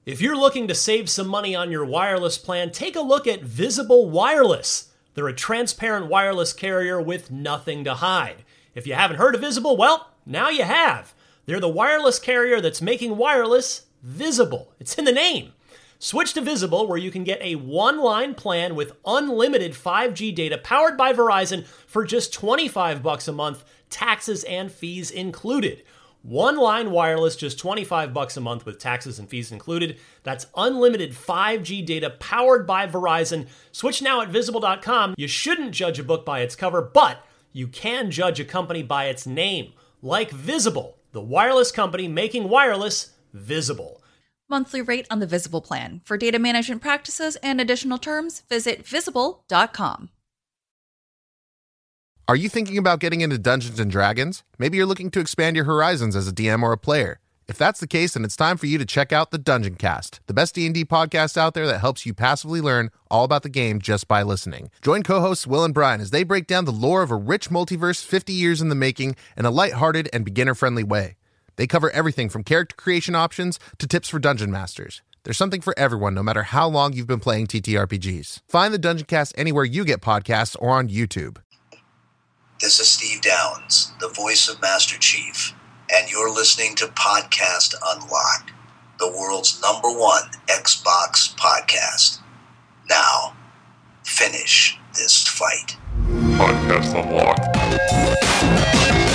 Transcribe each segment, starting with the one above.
If you're looking to save some money on your wireless plan, take a look at Visible Wireless. They're a transparent wireless carrier with nothing to hide. If you haven't heard of Visible, well, now you have. They're the wireless carrier that's making wireless visible. It's in the name. Switch to Visible, where you can get a one-line plan with unlimited 5G data powered by Verizon for just $25 a month, taxes and fees included. One-line wireless, just $25 a month with taxes and fees included. That's unlimited 5G data powered by Verizon. Switch now at Visible.com. You shouldn't judge a book by its cover, but you can judge a company by its name, like Visible, the wireless company making wireless visible. Monthly rate on the Visible plan. For data management practices and additional terms, visit Visible.com. Are you thinking about getting into Dungeons & Dragons? Maybe you're looking to expand your horizons as a DM or a player. If that's the case, then it's time for you to check out the Dungeon Cast, the best D&D podcast out there that helps you passively learn all about the game just by listening. Join co-hosts Will and Brian as they break down the lore of a rich multiverse 50 years in the making in a lighthearted and beginner-friendly way. They cover everything from character creation options to tips for dungeon masters. There's something for everyone, no matter how long you've been playing TTRPGs. Find the Dungeon Cast anywhere you get podcasts or on YouTube. This is Steve Downs, the voice of Master Chief, and you're listening to Podcast Unlocked, the world's #1 Xbox podcast. Now, finish this fight. Podcast Unlocked.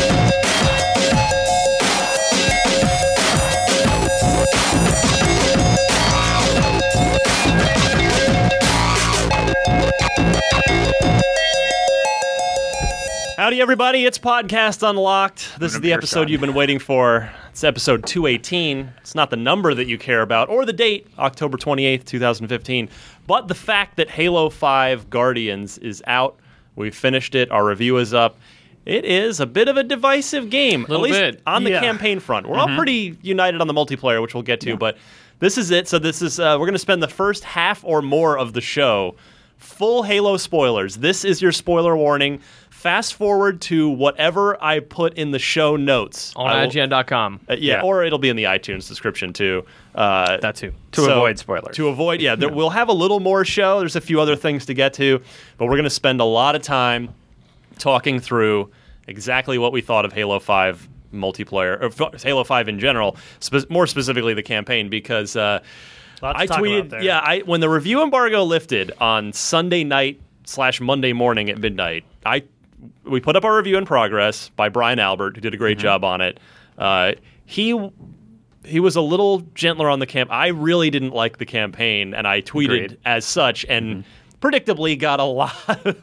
Howdy, everybody. It's Podcast Unlocked. This is the episode you've been waiting for. It's episode 218. It's not the number that you care about or the date, October 28th, 2015, but the fact that Halo 5 Guardians is out. We finished it. Our review is up. It is a bit of a divisive game, at least on the campaign front. We're all pretty united on the multiplayer, which we'll get to, but this is it. So this is we're going to spend the first half or more of the show full Halo spoilers. This is your spoiler warning. Fast forward to whatever I put in the show notes. On IGN.com. Or it'll be in the iTunes description, too. That, too. To avoid spoilers. To avoid, we'll have a little more show. There's a few other things to get to, but we're going to spend a lot of time talking through exactly what we thought of Halo 5 multiplayer, or Halo 5 in general, more specifically the campaign, because I tweeted, when the review embargo lifted on Sunday night / Monday morning at midnight, we put up our review in progress by Brian Albert, who did a great job on it. He was a little gentler on the camp. I really didn't like the campaign, and I tweeted as such, and predictably got a lot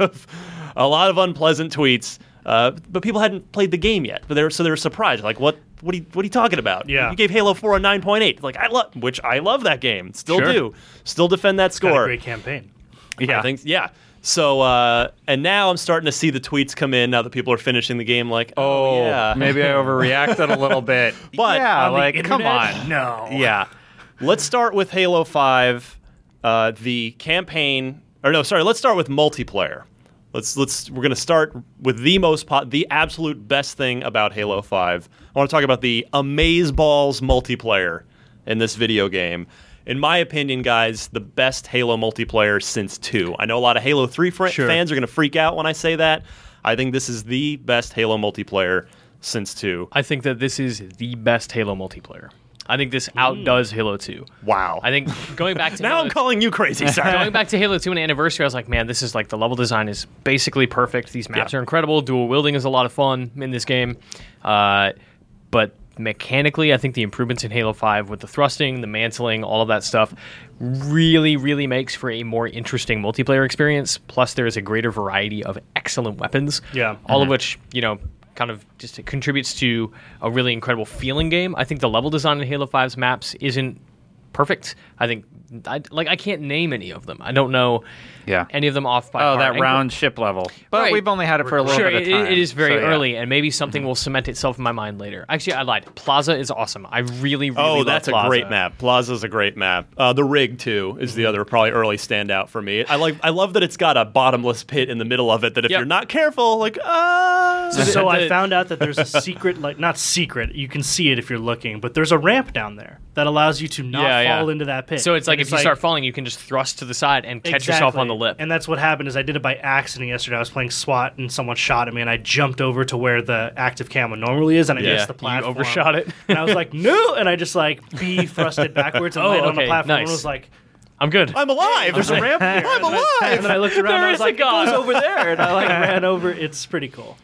of unpleasant tweets. But people hadn't played the game yet, so they were surprised. Like, what are you talking about? Yeah. You gave Halo 4 a 9.8. Like, I love that game. Still do. Still defend that score. Got a great campaign. Yeah. I think, So, and now I'm starting to see the tweets come in now that people are finishing the game like, maybe I overreacted a little bit. But come on. No. Yeah. Let's start with Halo 5, the campaign, let's start with multiplayer. We're going to start with the absolute best thing about Halo 5. I want to talk about the Amazeballs multiplayer in this video game. In my opinion, guys, the best Halo multiplayer since 2. I know a lot of Halo 3 fans are going to freak out when I say that. I think this is the best Halo multiplayer since 2. I think that this is the best Halo multiplayer. I think this outdoes Halo 2. Wow. I think going back to now I'm calling you crazy, sorry. Going back to Halo 2 and Anniversary, I was like, man, this is like the level design is basically perfect. These maps are incredible. Dual wielding is a lot of fun in this game. But mechanically, I think the improvements in Halo 5 with the thrusting, the mantling, all of that stuff really, really makes for a more interesting multiplayer experience. Plus, there is a greater variety of excellent weapons. Yeah. All of which, kind of just contributes to a really incredible feeling game. I think the level design in Halo 5's maps isn't perfect. I think I can't name any of them. I don't know any of them off by heart. That round ship level. But we've only had it for a little bit of time. It is very early, and maybe something will cement itself in my mind later. Actually, I lied. Plaza is awesome. I really, really love that's Plaza. a great map. Plaza's a great map. The rig, too, is the other probably early standout for me. I love that it's got a bottomless pit in the middle of it that if you're not careful, So I found out that there's a secret, like not secret, you can see it if you're looking, but there's a ramp down there that allows you to not fall into that pit. So it's like if you start falling, you can just thrust to the side and catch yourself on the lip. And that's what happened is I did it by accident yesterday. I was playing SWAT and someone shot at me and I jumped over to where the active camo normally is and I missed the platform. You overshot it. And I was like, no! And I just like thrusted backwards and landed on the platform and was like, I'm good. I'm alive. There's a ramp here. I'm alive. And then I looked around and I was like, it goes over there. And I like ran over. It's pretty cool.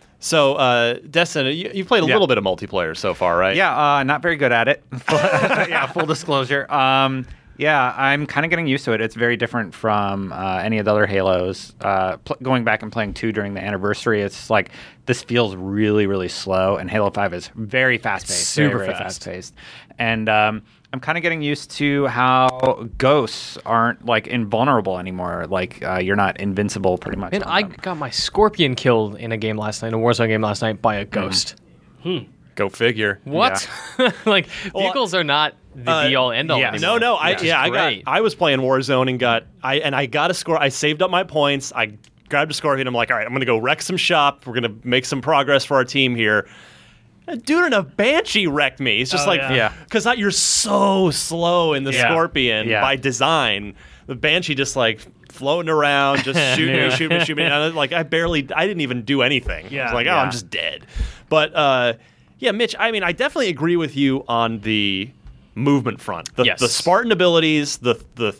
So, Destin, you've played a little bit of multiplayer so far, right? Yeah, not very good at it. Full disclosure. Yeah, I'm kind of getting used to it. It's very different from any of the other Halos. Going back and playing 2 during the anniversary, it's like this feels really, really slow, and Halo 5 is very fast-paced. Super very fast. fast-paced. And I'm kind of getting used to how ghosts aren't like invulnerable anymore. Like you're not invincible pretty much. And I got my Scorpion killed in a game last night, a Warzone game last night, by a ghost. Go figure. What? Yeah. Like vehicles are not the be all end all. Yes. Anymore. No. I was playing Warzone and I got a score. I saved up my points. I grabbed a Scorpion. I'm like, all right, I'm gonna go wreck some shop. We're gonna make some progress for our team here. A dude in a Banshee wrecked me. It's just because you're so slow in the Scorpion by design. The Banshee just like floating around, just shoot me. And I didn't even do anything. I was like, I'm just dead. But Mitch, I mean, I definitely agree with you on the movement front. The Spartan abilities, the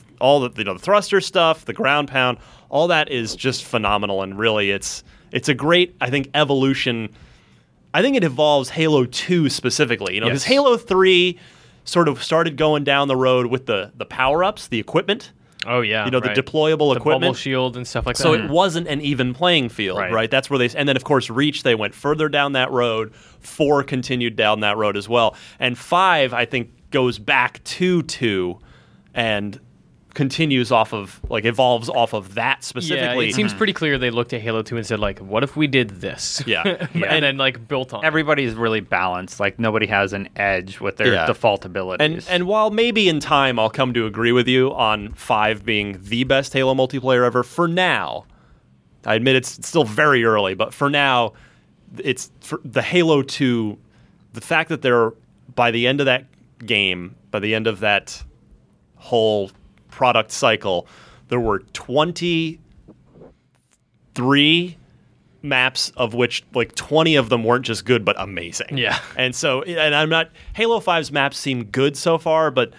thruster stuff, the ground pound, all that is just phenomenal. And really, it's a great, I think, evolution. I think it evolves Halo 2 specifically, because Halo 3 sort of started going down the road with the power-ups, the equipment. Oh, yeah. The deployable equipment. The bubble shield and stuff like that. So it wasn't an even playing field, right? That's where and then, of course, Reach, they went further down that road. 4 continued down that road as well. And 5, I think, goes back to 2 and continues evolves off of that specifically. Yeah, it seems pretty clear they looked at Halo 2 and said, like, what if we did this? Yeah. And then, built on Everybody's really balanced. Like, nobody has an edge with their default abilities. And while maybe in time I'll come to agree with you on 5 being the best Halo multiplayer ever, for now, I admit it's still very early, but for now, it's for the Halo 2, the fact that they're, by the end of that game, by the end of that whole product cycle, there were 23 maps, of which 20 of them weren't just good but amazing. Yeah. And so, I'm not, Halo 5's maps seem good so far, but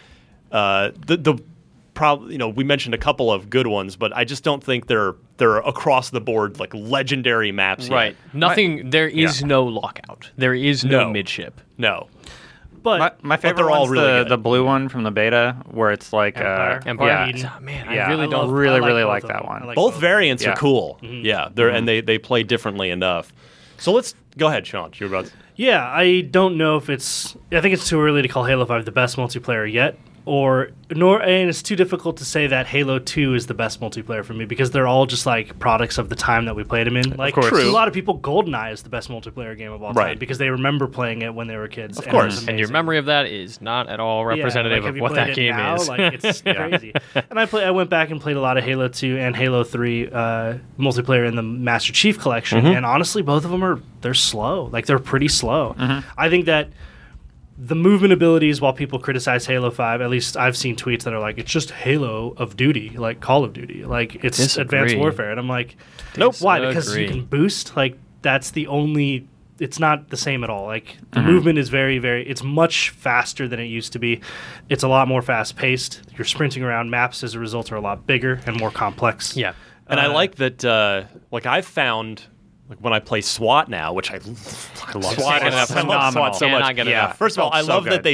we mentioned a couple of good ones, but I just don't think they're across the board legendary maps. Right. Yet. Nothing. There is no lockout. There is no midship. No. But my favorite they're all one's really the blue one from the beta, where it's like Empire. Yeah. Oh, man, Yeah. I really don't. really like that one. like Both variants are cool. Mm-hmm. Yeah, and they play differently enough. So let's go ahead, Sean. You're about to... Yeah, I don't know if it's... I think it's too early to call Halo 5 the best multiplayer yet. And it's too difficult to say that Halo 2 is the best multiplayer for me because they're all just products of the time that we played them in. Like, True. a lot of people, GoldenEye is the best multiplayer game of all time because they remember playing it when they were kids. Of course. And your memory of that is not at all representative of what that game is. It's crazy. And I went back and played a lot of Halo 2 and Halo 3 multiplayer in the Master Chief Collection, and honestly, both of them they're slow. They're pretty slow. I think that the movement abilities, while people criticize Halo 5, at least I've seen tweets that are like, it's just Halo of Duty, like Call of Duty. It's Disagree. Advanced Warfare. And I'm like, nope. Why? Because you can boost? That's the only... It's not the same at all. The movement is very, very... It's much faster than it used to be. It's a lot more fast-paced. You're sprinting around. Maps, as a result, are a lot bigger and more complex. Yeah. And I like that, I've found... when I play SWAT now, which I love SWAT, and I love SWAT so much. First of all, I love that they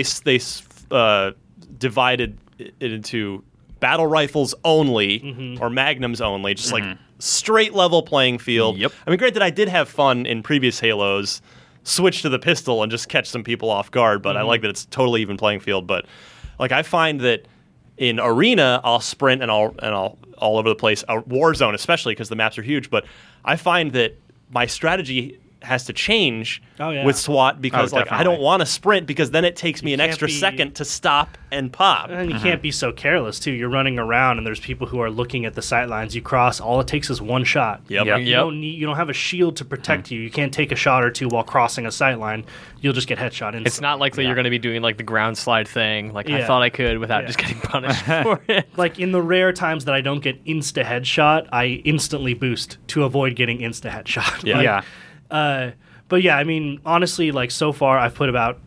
divided it into battle rifles only or magnums only, just straight level playing field. Yep. I mean, granted, I did have fun in previous Halos, switch to the pistol and just catch some people off guard, but I like that it's totally even playing field. But I find that in Arena, I'll sprint and I'll all over the place. Warzone, especially because the maps are huge, but I find that my strategy has to change Oh, yeah. with SWAT because I definitely. don't want to sprint because then it takes me an can't extra be- second to stop and pop. And you can't be so careless too. You're running around, and there's people who are looking at the sight lines. You cross. All it takes is one shot. Yep. Yep. You don't have a shield to protect you. You can't take a shot or two while crossing a sight line. You'll just get headshot instantly. It's not likely you're going to be doing like the ground slide thing, like I Yeah. thought I could without Yeah. just getting punished for it. Like in the rare times that I don't get insta headshot, I instantly boost to avoid getting insta headshot. Yeah. Like, Yeah. But yeah, I mean, honestly, like so far, I've put about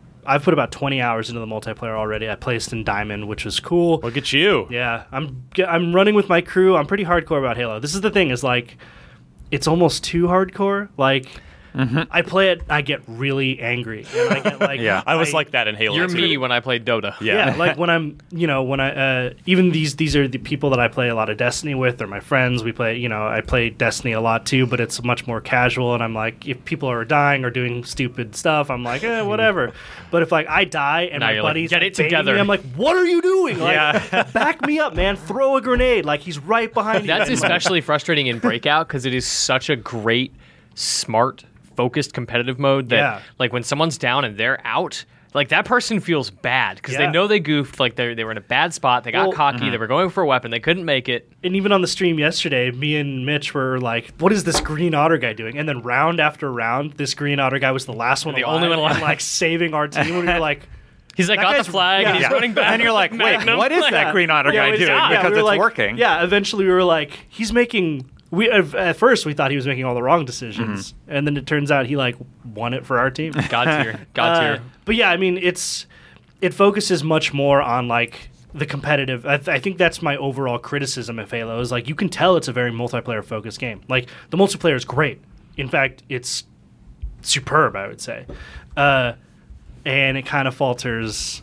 20 hours into the multiplayer already. I placed in Diamond, which was cool. Look at you. Yeah, I'm running with my crew. I'm pretty hardcore about Halo. This is the thing, is like, it's almost too hardcore. Like, I play it, I get really angry, and I get like, Yeah. I was like that in Halo. You're 2. me when I played Dota. Yeah, like when I'm, when I, even these are the people that I play a lot of Destiny with. They're my friends. We play, I play Destiny a lot too, but it's much more casual. And I'm like, if people are dying or doing stupid stuff, I'm like, whatever. But if like I die and Now my you're like, buddies get it baiting together. me, I'm like, what are you doing? Like, back me up, man. Throw a grenade. Like he's right behind you. That's And, like, especially frustrating in Breakout because it is such a great, smart, focused competitive mode that Yeah. like when someone's down and they're out, like that person feels bad because Yeah. they know they goofed, like they were in a bad spot, they got Well- cocky, they were going for a weapon, they couldn't make it. And even on the stream yesterday, me and Mitch were like, what is this Green Otter guy doing? And then round after round, this Green Otter guy was the last one The alive, only one alive. and like saving our team. And we were like, He's like, That got the guy's- flag, yeah. and he's Yeah. running back. And you're like, wait, Magnum. what is that Green Otter guy it's doing? not. Because we were it's like, working. Yeah, eventually we were like, he's making. At first we thought he was making all the wrong decisions, and then it turns out he like won it for our team. God tier. God tier. But yeah, I mean, it focuses much more on like the competitive. I think that's my overall criticism of Halo is like you can tell it's a very multiplayer focused game. Like the multiplayer is great. In fact, it's superb, I would say, and it kind of falters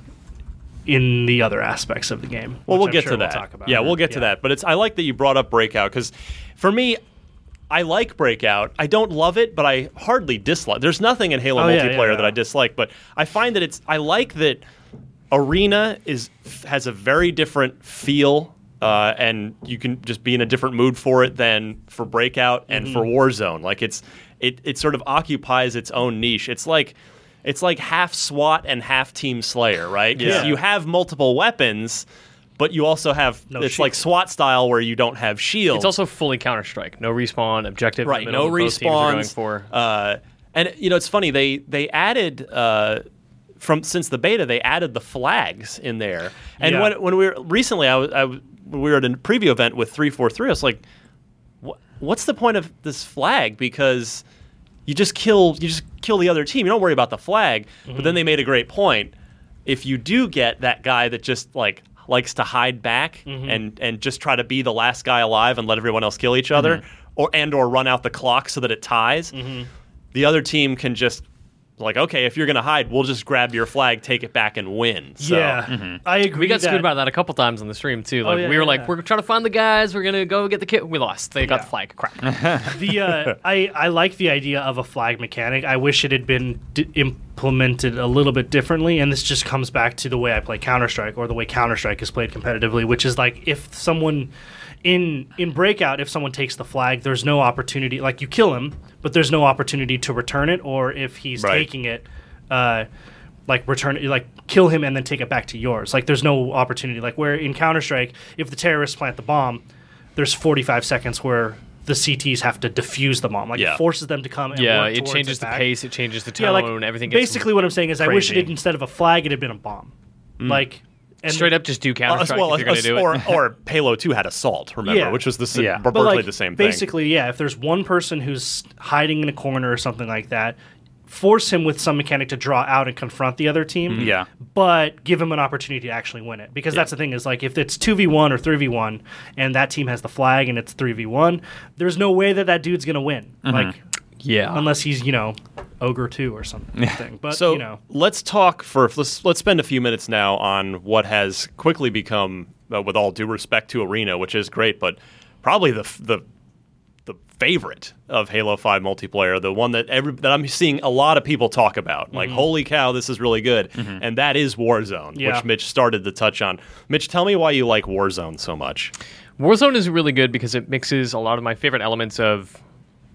in the other aspects of the game. Well, which we'll I'm get sure to we'll that. talk about. Yeah, we'll get to that. But I like that you brought up Breakout because for me, I like Breakout. I don't love it, but I hardly dislike. There's nothing in Halo multiplayer that I dislike, but I find that I like that Arena has a very different feel, and you can just be in a different mood for it than for Breakout and for Warzone. Like it sort of occupies its own niche. It's like half SWAT and half Team Slayer, right? 'Cause Yeah. you have multiple weapons, but you also have it's like SWAT style where you don't have shields. It's also fully Counter-Strike. No respawn, objective. right, in the middle no that both teams are going respawns. for. And it's funny they added since the beta they added the flags in there. And Yeah. when we were recently, we were at a preview event with 343. I was like, what's the point of this flag? Because you just kill the other team. You don't worry about the flag. But then they made a great point. If you do get that guy that just likes to hide back and just try to be the last guy alive and let everyone else kill each other, or run out the clock so that it ties, the other team can just okay, if you're gonna hide, we'll just grab your flag, take it back, and win. So, Yeah, I agree. We got that, screwed about that a couple times on the stream too. Like yeah, we were yeah, like, yeah. we're trying to find the guys. We're gonna go get the kit. We lost. They got the flag. Crap. I like the idea of a flag mechanic. I wish it had been implemented a little bit differently, and this just comes back to the way I play Counter-Strike, or the way Counter-Strike is played competitively, which is like if someone in Breakout, if someone takes the flag, there's no opportunity. Like you kill him, but there's no opportunity to return it, or if he's taking it. Return it, kill him and then take it back to yours. Like there's no opportunity. Like where in Counter-Strike, if the terrorists plant the bomb, there's 45 seconds where the CTs have to defuse the bomb. It forces them to come and Yeah, work it towards changes the back. pace. It changes the tone. Everything. Gets Basically, what I'm saying is, I wish it crazy. had, instead of a flag, it had been a bomb. And straight up just do Counter-Strike if you're going to do it. or Halo 2 had Assault, remember, Yeah. which was Yeah. But, virtually the same thing. Basically, yeah. If there's one person who's hiding in a corner or something like that, force him with some mechanic to draw out and confront the other team. Yeah. But give him an opportunity to actually win it. Because that's the thing is, if it's 2v1 or 3v1 and that team has the flag and it's 3v1, there's no way that dude's going to win. Yeah. Unless he's, Ogre 2 or something. But, So let's talk let's spend a few minutes now on what has quickly become, with all due respect to Arena, which is great, but probably the favorite of Halo 5 multiplayer, the one that I'm seeing a lot of people talk about. Like, holy cow, this is really good. And that is Warzone, Yeah. which Mitch started to touch on. Mitch, tell me why you like Warzone so much. Warzone is really good because it mixes a lot of my favorite elements of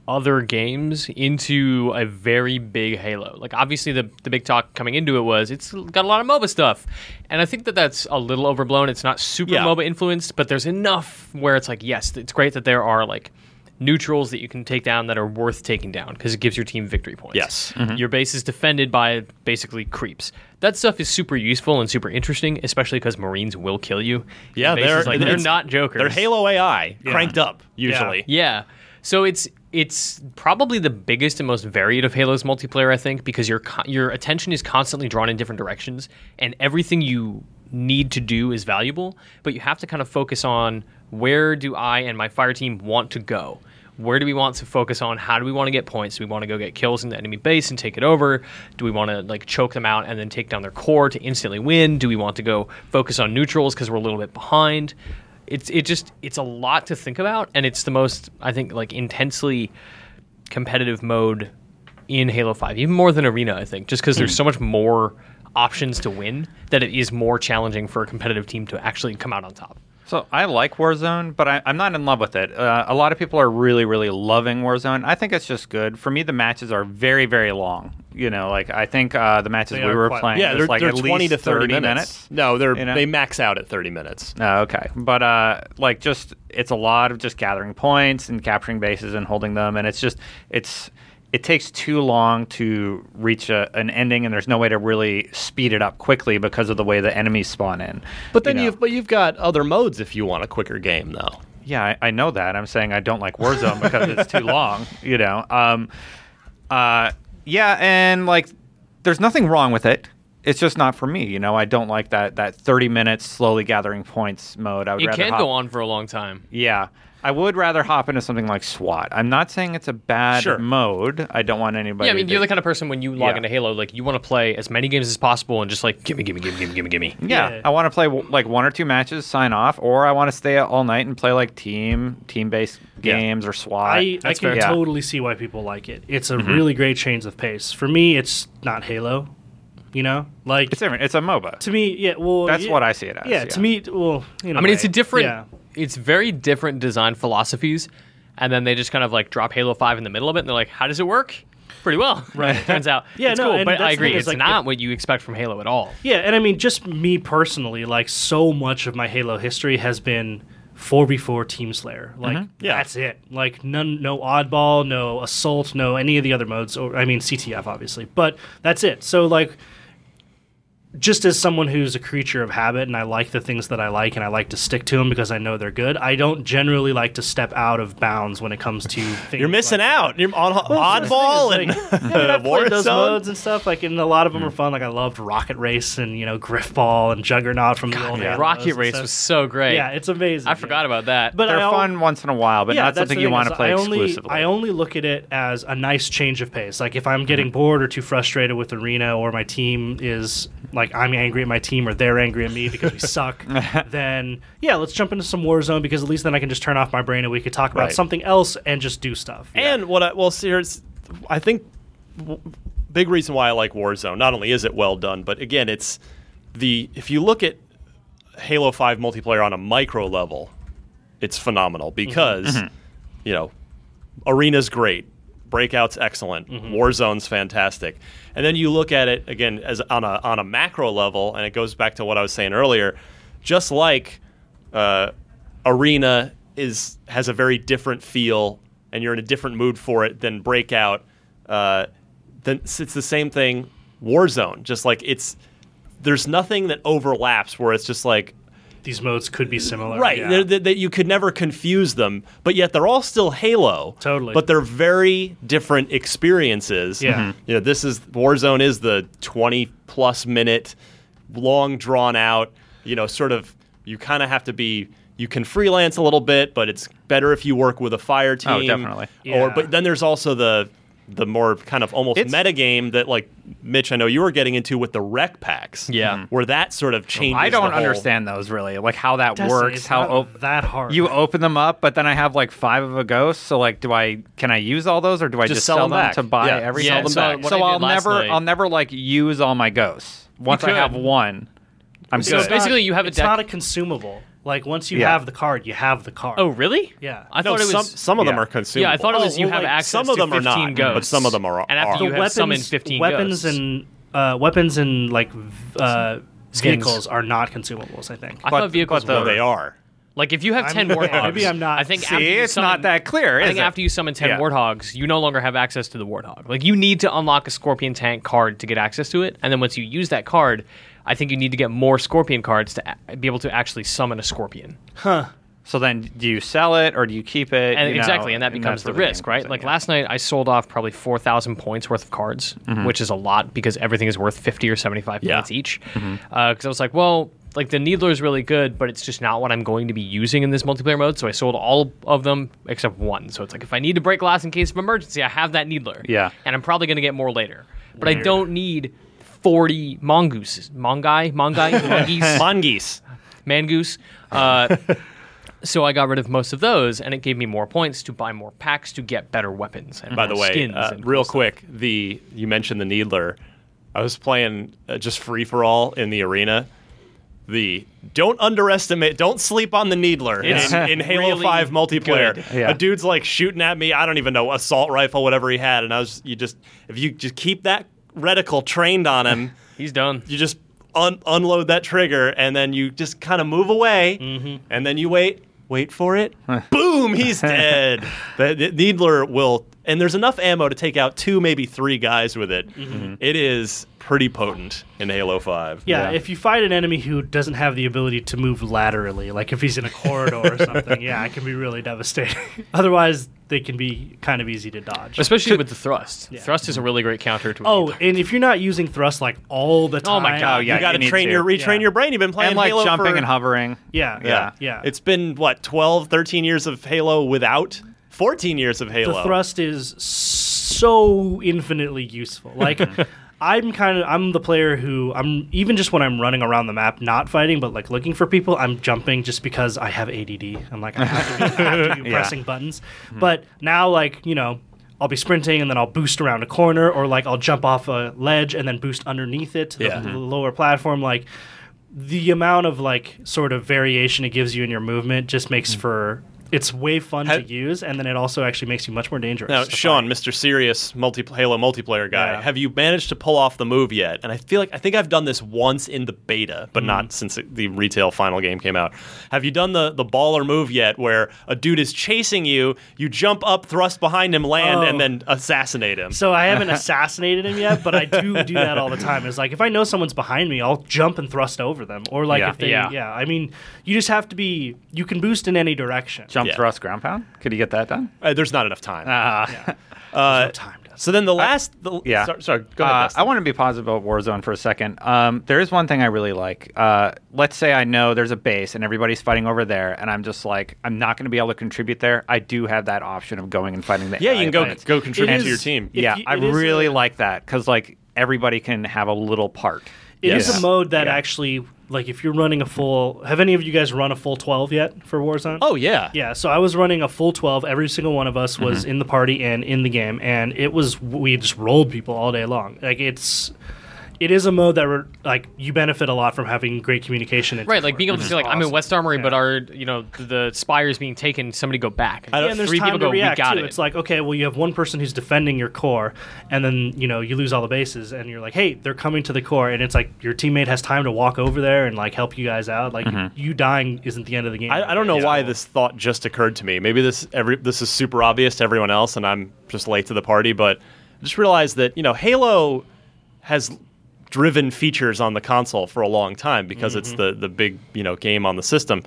other games into a very big Halo. Like, obviously, the big talk coming into it was it's got a lot of MOBA stuff. And I think that that's a little overblown. It's not super MOBA influenced, but there's enough where it's like, yes, it's great that there are, like, neutrals that you can take down that are worth taking down because it gives your team victory points. Yes. Your base is defended by basically creeps. That stuff is super useful and super interesting, especially because Marines will kill you. Yeah, they're not jokers. They're Halo AI cranked up usually. Yeah. So it's probably the biggest and most varied of Halo's multiplayer, I think, because your attention is constantly drawn in different directions, and everything you need to do is valuable, but you have to kind of focus on where do I and my fire team want to go? Where do we want to focus on? How do we want to get points? Do we want to go get kills in the enemy base and take it over? Do we want to like choke them out and then take down their core to instantly win? Do we want to go focus on neutrals because we're a little bit behind? It's a lot to think about, and it's the most, I think, like intensely competitive mode in Halo 5, even more than Arena, I think, just because there's so much more options to win that it is more challenging for a competitive team to actually come out on top. So I like Warzone, but I'm not in love with it. A lot of people are really, really loving Warzone. I think it's just good. For me, the matches are very, very long. You know, like I think the matches we were playing, they're like at 20 least to 30 minutes. No, they max out at 30 minutes. Oh, okay. But like just it's a lot of just gathering points and capturing bases and holding them, and it takes too long to reach an ending, and there's no way to really speed it up quickly because of the way the enemies spawn in. But then you've got other modes if you want a quicker game, though. Yeah, I know that. I'm saying I don't like Warzone because it's too long. You know. Yeah, and like, there's nothing wrong with it. It's just not for me. You know, I don't like that 30 minutes slowly gathering points mode. I would rather can go on for a long time. Yeah. I would rather hop into something like SWAT. I'm not saying it's a bad mode. I don't want anybody. Yeah, I mean, you're the kind of person when you log into Halo, like you want to play as many games as possible and just like gimme. Yeah, I want to play like 1 or 2 matches, sign off, or I want to stay all night and play like team-based games or SWAT. I can totally see why people like it. It's a really great change of pace. For me, it's not Halo. You know, like it's different. It's a MOBA. To me, that's what I see it as. Yeah, to me, well, you know, I mean, it's a different. It's very different design philosophies, and then they just kind of like drop Halo 5 in the middle of it, and they're like, "How does it work?" Pretty well, right? Turns out, it's cool. But I agree, it's like, not what you expect from Halo at all. Yeah, and I mean, just me personally, like so much of my Halo history has been 4v4 Team Slayer. Like that's it. Like no oddball, no assault, no any of the other modes. Or I mean CTF obviously, but that's it. So like, just as someone who's a creature of habit and I like the things that I like and I like to stick to them because I know they're good, I don't generally like to step out of bounds when it comes to things. You're missing out. You're on Oddball and I've played those Warzone. modes and stuff, like, and a lot of them are fun. Like I loved Rocket Race and Griffball and Juggernaut from the old days. Rocket Race was so great. Yeah, it's amazing. I forgot about that. But they're fun once in a while, but not something you want to play exclusively. I only look at it as a nice change of pace. Like if I'm getting bored or too frustrated with Arena, or my team is like I'm angry at my team or they're angry at me because we suck, then let's jump into some Warzone, because at least then I can just turn off my brain and we could talk about something else and just do stuff. And I think big reason why I like Warzone, not only is it well done, but again, if you look at Halo 5 multiplayer on a micro level, it's phenomenal because Arena's great. Breakout's excellent. Warzone's fantastic. And then you look at it again as on a macro level, and it goes back to what I was saying earlier. Just like Arena has a very different feel, and you're in a different mood for it than Breakout. Then it's the same thing. Warzone, just like there's nothing that overlaps where it's just like. These modes could be similar. Right, that you could never confuse them, but yet they're all still Halo. Totally. But they're very different experiences. Yeah. Warzone is the 20-plus minute, long, drawn-out, sort of, you kind of have to be, you can freelance a little bit, but it's better if you work with a fire team. Oh, definitely. But then there's also the more kind of almost meta game that, like, Mitch, I know you were getting into with the rec packs. Yeah. Where that sort of changes. I don't understand those really, like how that works. It's not that hard. You open them up, but then I have like 5 of a ghost. So like, can I use all those, or do I just sell them back to buy everything? Sell them back. So I'll never like use all my ghosts. Once I have one, I'm so good. basically, you have a It's deck. not a consumable. Like once you have the card, you have the card. Oh, really? Yeah. I No, thought it was. some of them are consumable. Yeah, I thought it was you have like, access some of them to 15 are not, ghosts, but some of them are. And after you have summoned 15 weapons ghosts. weapons and like Skins. vehicles are not consumables. I think. I thought vehicles No, were. they are. Like if you have 10 warthogs, maybe I'm not- I think See, after you it's not that clear, I is think it? after you summon 10 Yeah. warthogs, you no longer have access to the warthog. Like you need to unlock a Scorpion tank card to get access to it, and then once you use that card, I think you need to get more Scorpion cards to be able to actually summon a Scorpion. So then, do you sell it or do you keep it? And you know, exactly, and that becomes that's the where risk, game right? comes in, Like yeah. last night, I sold off probably 4,000 points worth of cards, which is a lot because everything is worth 50 or 75 points each. Because I was like, well, like the Needler is really good, but it's just not what I'm going to be using in this multiplayer mode. So I sold all of them except one. So it's like if I need to break glass in case of emergency, I have that Needler. Yeah. And I'm probably going to get more later. But I don't need 40 mongooses. Mongeese? Mongoose. Mangoose. So I got rid of most of those, and it gave me more points to buy more packs to get better weapons. And By the more way, skins and real cool stuff. quick, you mentioned the Needler. I was playing just free for all in the arena. Don't sleep on the Needler It's in Halo really 5 multiplayer. good. Yeah. A dude's like shooting at me. I don't even know, assault rifle, whatever he had, and if you just keep that reticle trained on him, He's done. you just unload that trigger, and then you just kind of move away, and then you wait for it. Boom, he's dead. The Needler will, and there's enough ammo to take out 2, maybe 3 guys with it. It is pretty potent in Halo 5. Yeah, if you fight an enemy who doesn't have the ability to move laterally, like if he's in a corridor or something, it can be really devastating. Otherwise, they can be kind of easy to dodge. Especially with the thrust. Thrust is a really great counter to a Oh, Needler. and if you're not using thrust like all the time, Oh my God, yeah, You got to need retrain Yeah. your brain. You've been playing And like Halo jumping for, and hovering. yeah. It's been, 12, 13 years of Halo without? 14 years of Halo. The thrust is so infinitely useful. Like I'm the player who I'm even just when I'm running around the map, not fighting, but like looking for people, I'm jumping just because I have ADD. I'm like I have to be pressing buttons. But now like I'll be sprinting and then I'll boost around a corner, or like I'll jump off a ledge and then boost underneath it to the lower platform. Like the amount of like sort of variation it gives you in your movement just makes for. It's way fun to use, and then it also actually makes you much more dangerous. Now, to Sean, fight. Mr. Serious Halo multiplayer guy, Yeah. have you managed to pull off the move yet? And I think I've done this once in the beta, but not since the retail final game came out. Have you done the baller move yet, where a dude is chasing you, you jump up, thrust behind him, land, and then assassinate him? So I haven't assassinated him yet, but I do that all the time. It's like if I know someone's behind me, I'll jump and thrust over them, or like if they, I mean, you just have to be. You can boost in any direction. Jump, Yeah. thrust, ground pound. Could you get that done? There's not enough time. No time to- So then the last... Yeah. Sorry, go ahead, Dustin. I want to be positive about Warzone for a second. There is one thing I really like. Let's say I know there's a base and everybody's fighting over there, and I'm just like, I'm not going to be able to contribute there. I do have that option of going and fighting the Yeah, you can opponents. go contribute It to your is- team. If Yeah, you- I it is really a- like that because like everybody can have a little part. It is Yes. a mode that Yeah. actually, like, if you're running a full. Have any of you guys run a full 12 yet for Warzone? Oh, yeah. Yeah, so I was running a full 12. Every single one of us was in the party and in the game, and we just rolled people all day long. Like it is a mode that like you benefit a lot from having great communication. And Right, like being able to teamwork, say, like, which is I'm in awesome. West Armory, but Yeah. the spire is being taken. Somebody go back. I don't- And there's three time people to go, we react got too. it. It's like, okay, well, you have one person who's defending your core, and then you lose all the bases, and you're like, hey, they're coming to the core, and it's like your teammate has time to walk over there and like help you guys out. Like you dying isn't the end of the game. I don't know Yeah. why this thought just occurred to me. Maybe this is super obvious to everyone else, and I'm just late to the party. But I just realized that Halo has driven features on the console for a long time because it's the big game on the system.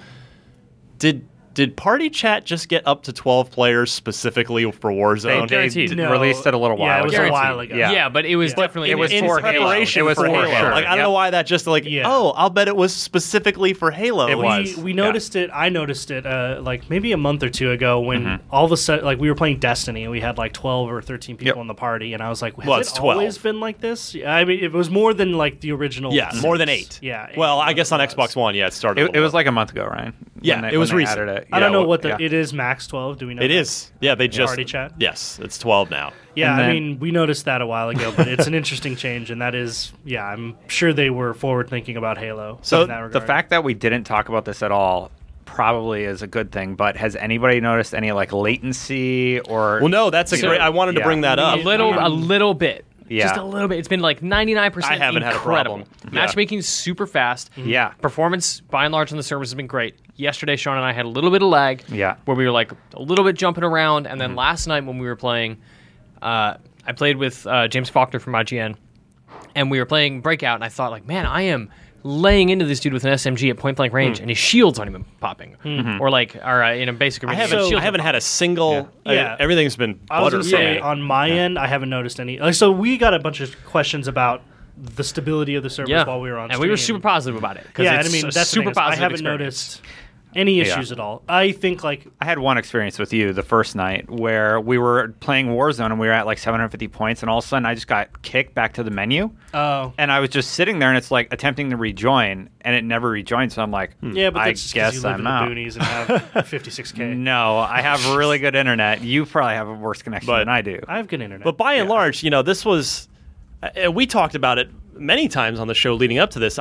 Did Party Chat just get up to 12 players specifically for Warzone? They Guaranteed. No. released it a little while Yeah, it was ago. a while ago. Yeah. But it was definitely it was in for Halo. preparation It was for for Halo. sure. Like I don't know why that just like Yeah. I'll bet it was specifically for Halo. It was. We noticed it. I noticed it like maybe a month or two ago when all of a sudden, like we were playing Destiny and we had like 12 or 13 people Yep. in the party, and I was like, has Well, it it's 12. always been like this? I mean, it was more than like the original. Yeah, more than 8. Yeah. Well, I 8 guess on was. Xbox One, it started. a It little was more. like a month ago, Ryan. Yeah, when it was when they recent. added it. I don't know what yeah. it is. Max 12. Do we know? It that? is. Yeah, they just Party Chat? Yes, it's 12 now. Yeah, And I then- mean, we noticed that a while ago, but it's an interesting change, and that is, I'm sure they were forward thinking about Halo. So in that regard. the fact that we didn't talk about this at all, probably is a good thing, but has anybody noticed any like latency or? Well, no, that's a great. I wanted to bring that up. A little bit. Yeah. Just a little bit. It's been like 99%. I haven't had a problem. Matchmaking's super fast. Yeah. Performance, by and large, on the servers has been great. Yesterday, Sean and I had a little bit of lag. Yeah. Where we were like a little bit jumping around. And then last night when we were playing, I played with James Faulkner from IGN. And we were playing Breakout. And I thought, like, man, I am laying into this dude with an SMG at point blank range, and his shields aren't even popping. Or like, in a basic arena, I haven't had a single. Everything's been I was going to butterfly. say, on my end, I haven't noticed any. Like, so we got a bunch of questions about the stability of the servers while we were on and stream. we were super positive about it. Yeah, it's I mean, a that's super the thing, is positive I haven't experience. noticed any issues at all. I think, like... I had one experience with you the first night where we were playing Warzone and we were at like 750 points, and all of a sudden I just got kicked back to the menu. Oh. And I was just sitting there, and it's like attempting to rejoin, and it never rejoined. So I'm like, Yeah, but I that's just 'cause guess you live I'm in the out. boonies and have 56K. No, I have really good internet. You probably have a worse connection than I do. I have good internet. But by and large, this was. We talked about it many times on the show leading up to this.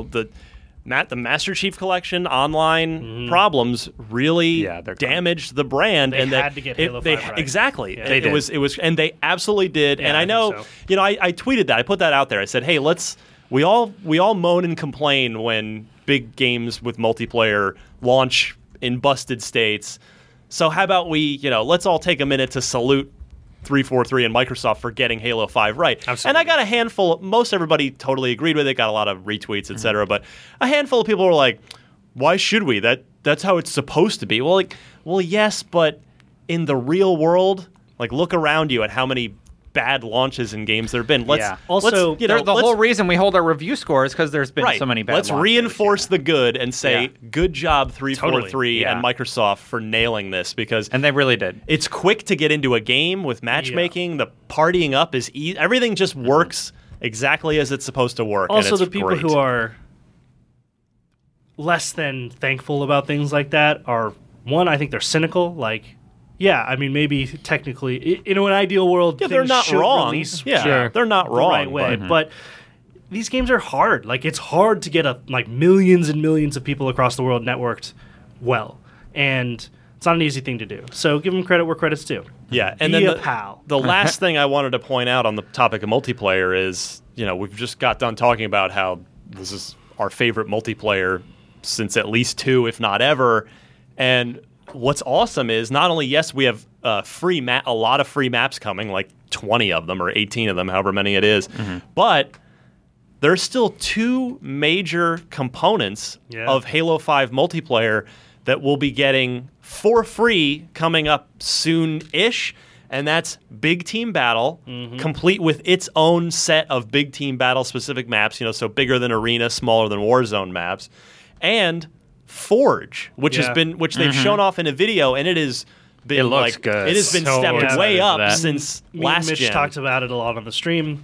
The Master Chief Collection online problems really damaged the brand, They and had to get Halo 5 right. Exactly. Yeah. They It did. was, and they absolutely did. Yeah, and I I know, think so. I tweeted that. I put that out there. I said, hey, we all moan and complain when big games with multiplayer launch in busted states. So how about we, let's all take a minute to salute 343 and Microsoft for getting Halo 5 right. Absolutely. And I got a handful, most everybody totally agreed with it, got a lot of retweets, etc. But a handful of people were like, why should we? That's how it's supposed to be. Well, yes, but in the real world, like, look around you at how many bad launches in games there have been. Also, the whole reason we hold our review score is because there's been so many bad Let's launches. reinforce the good and say, Yeah. good job 343 Totally. and Microsoft for nailing this, because And they really did. it's quick to get into a game with matchmaking. The partying up is easy. Everything just works exactly as it's supposed to work. also, and the it's people great. who are less than thankful about things like that are, one, I think they're cynical. Like, yeah, I mean, maybe technically, in an ideal world, Yeah, they're things not should wrong. release, Yeah, Sure. they're not the wrong, right way. but- But these games are hard. Like, it's hard to get millions and millions of people across the world networked well, and it's not an easy thing to do. So give them credit where credit's due. Yeah, and Be then a pal. the last thing I wanted to point out on the topic of multiplayer is, we've just got done talking about how this is our favorite multiplayer since at least 2, if not ever. And what's awesome is not only, yes, we have a lot of free maps coming, like 20 of them or 18 of them, however many it is, but there's still 2 major components of Halo 5 multiplayer that we'll be getting for free coming up soon-ish, and that's Big Team Battle, complete with its own set of Big Team Battle specific maps, so bigger than Arena, smaller than Warzone maps, and Forge, which they've shown off in a video, and it is been, It looks good. It has been So stepped excited way for up that. since Me last and Mitch gen. talked about it a lot on the stream.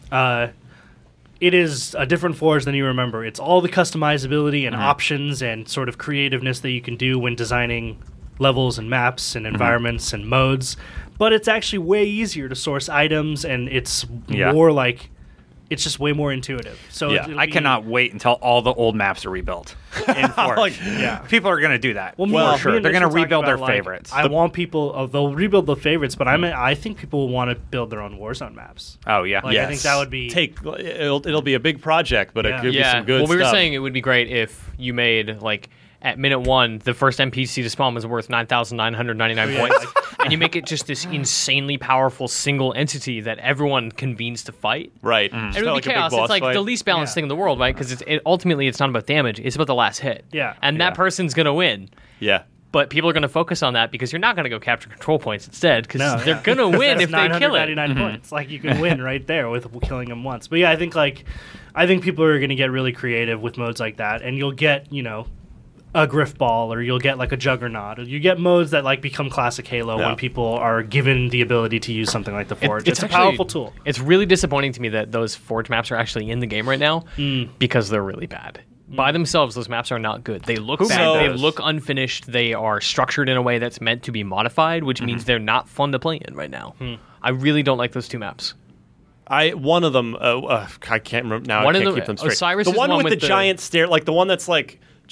It is a different Forge than you remember. It's all the customizability and options and sort of creativeness that you can do when designing levels and maps and environments and modes. But it's actually way easier to source items, and it's more like... It's just way more intuitive. So I cannot wait until all the old maps are rebuilt in Forge. People are going to do that. Well, for sure. They're going to rebuild their about, favorites. I want people. They'll rebuild the favorites, but I think people will want to build their own Warzone maps. Oh yeah, Like, I think that would be it'll be a big project, but it could be some good well, we were stuff. saying it would be great if you made, like, at minute 1, the first NPC to spawn was worth 9,999 points, and you make it just this insanely powerful single entity that everyone convenes to fight. Right. And it would be chaos. It's like the least balanced thing in the world, right? Because ultimately it's not about damage; it's about the last hit. Yeah. And that person's gonna win. Yeah. But people are going to focus on that because you're not going to go capture control points instead because No, they're going to win if they kill it. 999 points. Like, you can win right there with killing them once. But yeah, I think people are going to get really creative with modes like that, and you'll get a Griff Ball, or you'll get like a Juggernaut, or you get modes that like become classic Halo when people are given the ability to use something like the Forge. It's a actually powerful tool. It's really disappointing to me that those Forge maps are actually in the game right now because they're really bad. By themselves, those maps are not good. They look bad. They look unfinished. They are structured in a way that's meant to be modified, which means they're not fun to play in right now. I really don't like those 2 maps. One of them, I can't remember now. One I of can't them- keep them straight. Osiris the is one one with with the the- giant stair, like the one that's like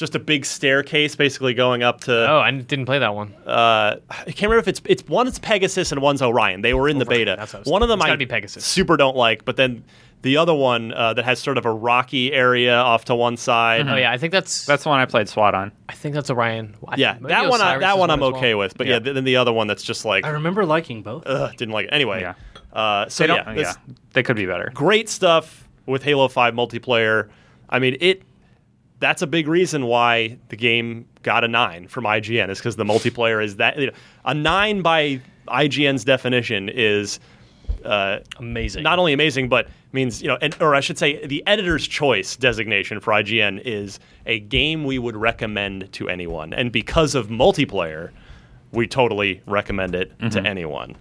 just a big staircase basically going up to. Oh, I didn't play that one. I can't remember if it's one's Pegasus and one's Orion. They were in the beta. That's what I was One of them It's I gotta be Pegasus. super don't like, but then the other one that has sort of a rocky area off to one side. Oh yeah, I think that's That's the one I played SWAT on. I think that's Orion. Yeah, Maybe that one Osiris is I'm as well. okay with, but then the other one that's just like I remember liking both. didn't like it. Anyway, Yeah. so They yeah, don't- this they could be better. great stuff with Halo 5 multiplayer. I mean, that's a big reason why the game got a 9 from IGN is because the multiplayer is that a 9 by IGN's definition is Amazing. not only amazing, but means, or I should say, the editor's choice designation for IGN is a game we would recommend to anyone. And because of multiplayer, we totally recommend it to anyone.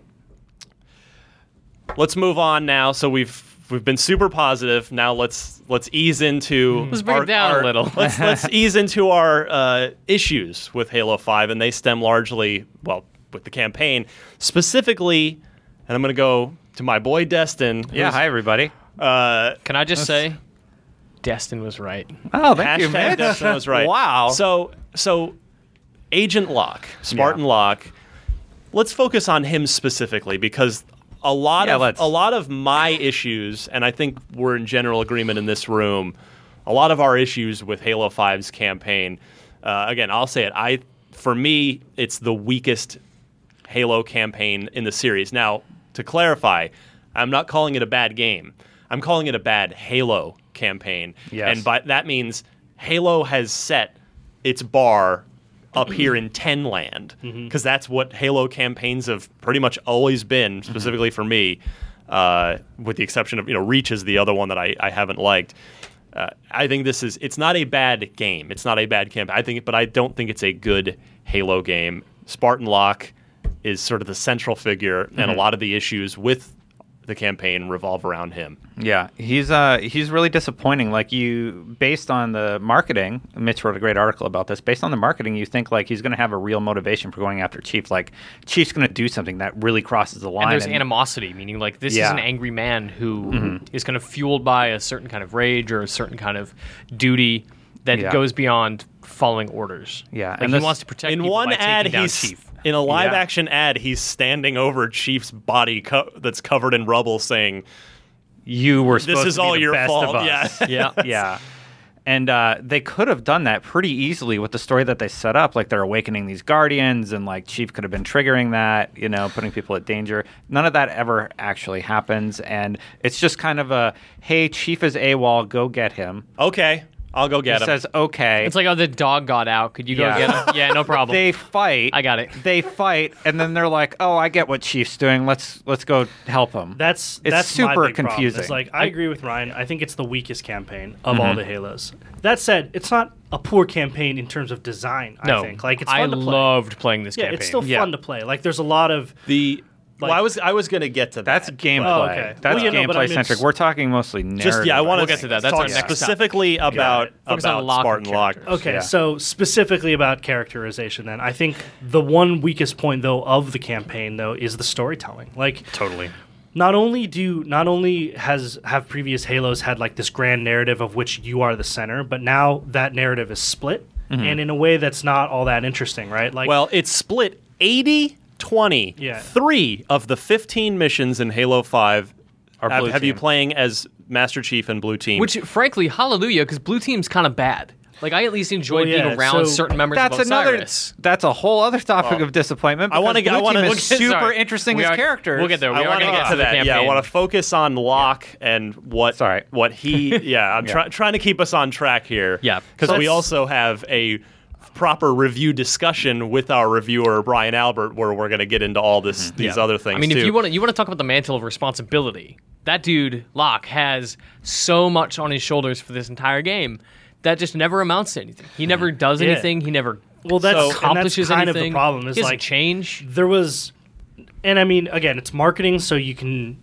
Let's move on now. So we've been super positive. Now let's ease into Let's bring it down a little. let's ease into our issues with Halo 5, and they stem largely, with the campaign specifically. And I'm going to go to my boy Destin. Yeah, hi everybody. Can I just say, Destin was right. Oh, thank you, man. Destin was right. Wow. So Agent Locke, Spartan Locke. Let's focus on him specifically because a lot of my issues, and I think we're in general agreement in this room, a lot of our issues with Halo 5's campaign. Again, I'll say it. For me, it's the weakest Halo campaign in the series. Now, to clarify, I'm not calling it a bad game. I'm calling it a bad Halo campaign. Yes. And that means Halo has set its bar up here in 10 land, because that's what Halo campaigns have pretty much always been, specifically for me, with the exception of, Reach is the other one that I haven't liked. I think it's not a bad game. It's not a bad campaign. But I don't think it's a good Halo game. Spartan Locke is sort of the central figure, and a lot of the issues with the campaign revolve around him. Yeah, he's really disappointing. Like based on the marketing, Mitch wrote a great article about this. Based on the marketing, you think like he's going to have a real motivation for going after Chief. Like Chief's going to do something that really crosses the line. And there's animosity, meaning like this is an angry man who is kind of fueled by a certain kind of rage or a certain kind of duty that goes beyond following orders. Yeah, like and he wants to protect in people one by ad, taking down he's Chief. in a live action ad. He's standing over Chief's body that's covered in rubble, saying, "You were this supposed is to be all the your best fault." of us." Yeah. Yeah. And they could have done that pretty easily with the story that they set up. Like they're awakening these guardians, and like Chief could have been triggering that, putting people at danger. None of that ever actually happens, and it's just kind of a, "Hey, Chief is AWOL, go get him." Okay, I'll go get He him. says, "Okay." It's like, oh, the dog got out. Could you go get him? Yeah, no problem. They fight. I got it. They fight, and then they're like, "Oh, I get what Chief's doing. Let's go help him." That's super my big problem. confusing. It's like I agree with Ryan. I think it's the weakest campaign of all the Halos. That said, it's not a poor campaign in terms of design. No, I think like it's I fun to play. loved playing this campaign. It's still fun to play. Like there's a lot of I was going to get to that. That's gameplay. Oh, okay. That's Well, yeah, no, but I gameplay mean, centric. We're talking mostly narrative. I want We'll get to that. That's our talk next specifically about Focus on Locke Spartan and Locke. characters. Okay, Yeah. so specifically about characterization, then I think the one weakest point though of the campaign though is the storytelling. Like Totally. not only have previous Halos had like this grand narrative of which you are the center, but now that narrative is split and in a way that's not all that interesting, right? Like Well, it's split 80-20. Yeah. 3 of the 15 missions in Halo 5 Blue have you Team. playing as Master Chief and Blue Team. Which, frankly, hallelujah, because Blue Team's kind of bad. Like, I at least enjoyed Well, yeah, being around so certain members That's of another. Osiris. That's a whole other topic of disappointment. I wanna because get- I Blue wanna- Team we'll is get- super sorry. interesting We as are- characters. We'll get there. We I are want going to to get to the that. campaign. Yeah, I want to focus on Locke and what he. Yeah, I'm trying to keep us on track here. Yeah. because So we let's- also have a proper review discussion with our reviewer Brian Albert, where we're going to get into all these other things. I mean, too. if you want to talk about the mantle of responsibility, that dude Locke has so much on his shoulders for this entire game that just never amounts to anything. He never does Yeah. anything. He never that's accomplishes kind anything. of the problem. Is he doesn't like change. there was, and I mean, again, it's marketing, so you can.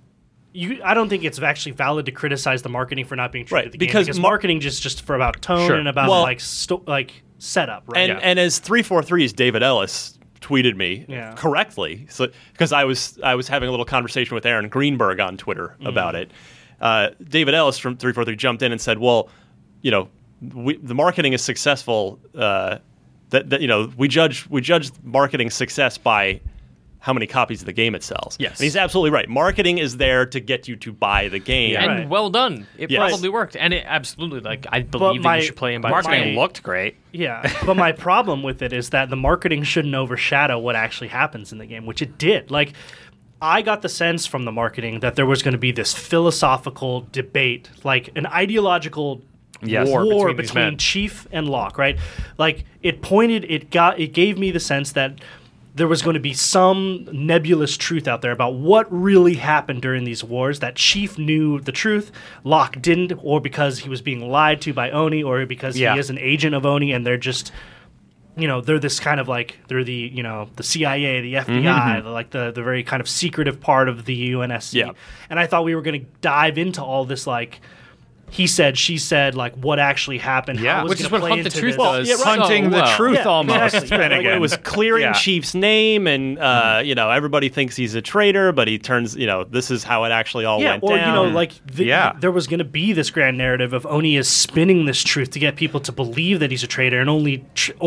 I don't think it's actually valid to criticize the marketing for not being true Right, to the because game because marketing just for about tone Sure. and about Well- like setup, right? And as 343's David Ellis tweeted me correctly, so because I was having a little conversation with Aaron Greenberg on Twitter about it. David Ellis from 343 jumped in and said, "Well, the marketing is successful. That we judge marketing success by how many copies of the game it sells. Yes. And he's absolutely right. Marketing is there to get you to buy the game. And well done. It Yes. probably worked. And it absolutely, I believe that you should play him by Marketing design. looked great. Yeah, but my problem with it is that the marketing shouldn't overshadow what actually happens in the game, which it did. Like, I got the sense from the marketing that there was going to be this philosophical debate, like an ideological war between these men. Chief and Locke, right? Like, it gave me the sense that there was going to be some nebulous truth out there about what really happened during these wars, that Chief knew the truth, Locke didn't, or because he was being lied to by Oni, or because he is an agent of Oni, and they're just, they're this kind of like, they're the, the CIA, the FBI, the very kind of secretive part of the UNSC. Yeah. And I thought we were going to dive into all this, like, he said, she said, like what actually happened. Yeah, how it was which is gonna what play Hunt the into Truth this. does. yeah, right. Hunting so the well. truth Yeah, almost. exactly. It was clearing Yeah. Chief's name, and everybody thinks he's a traitor, but he turns, this is how it actually all went or down. there was going to be this grand narrative of Oni is spinning this truth to get people to believe that he's a traitor, and only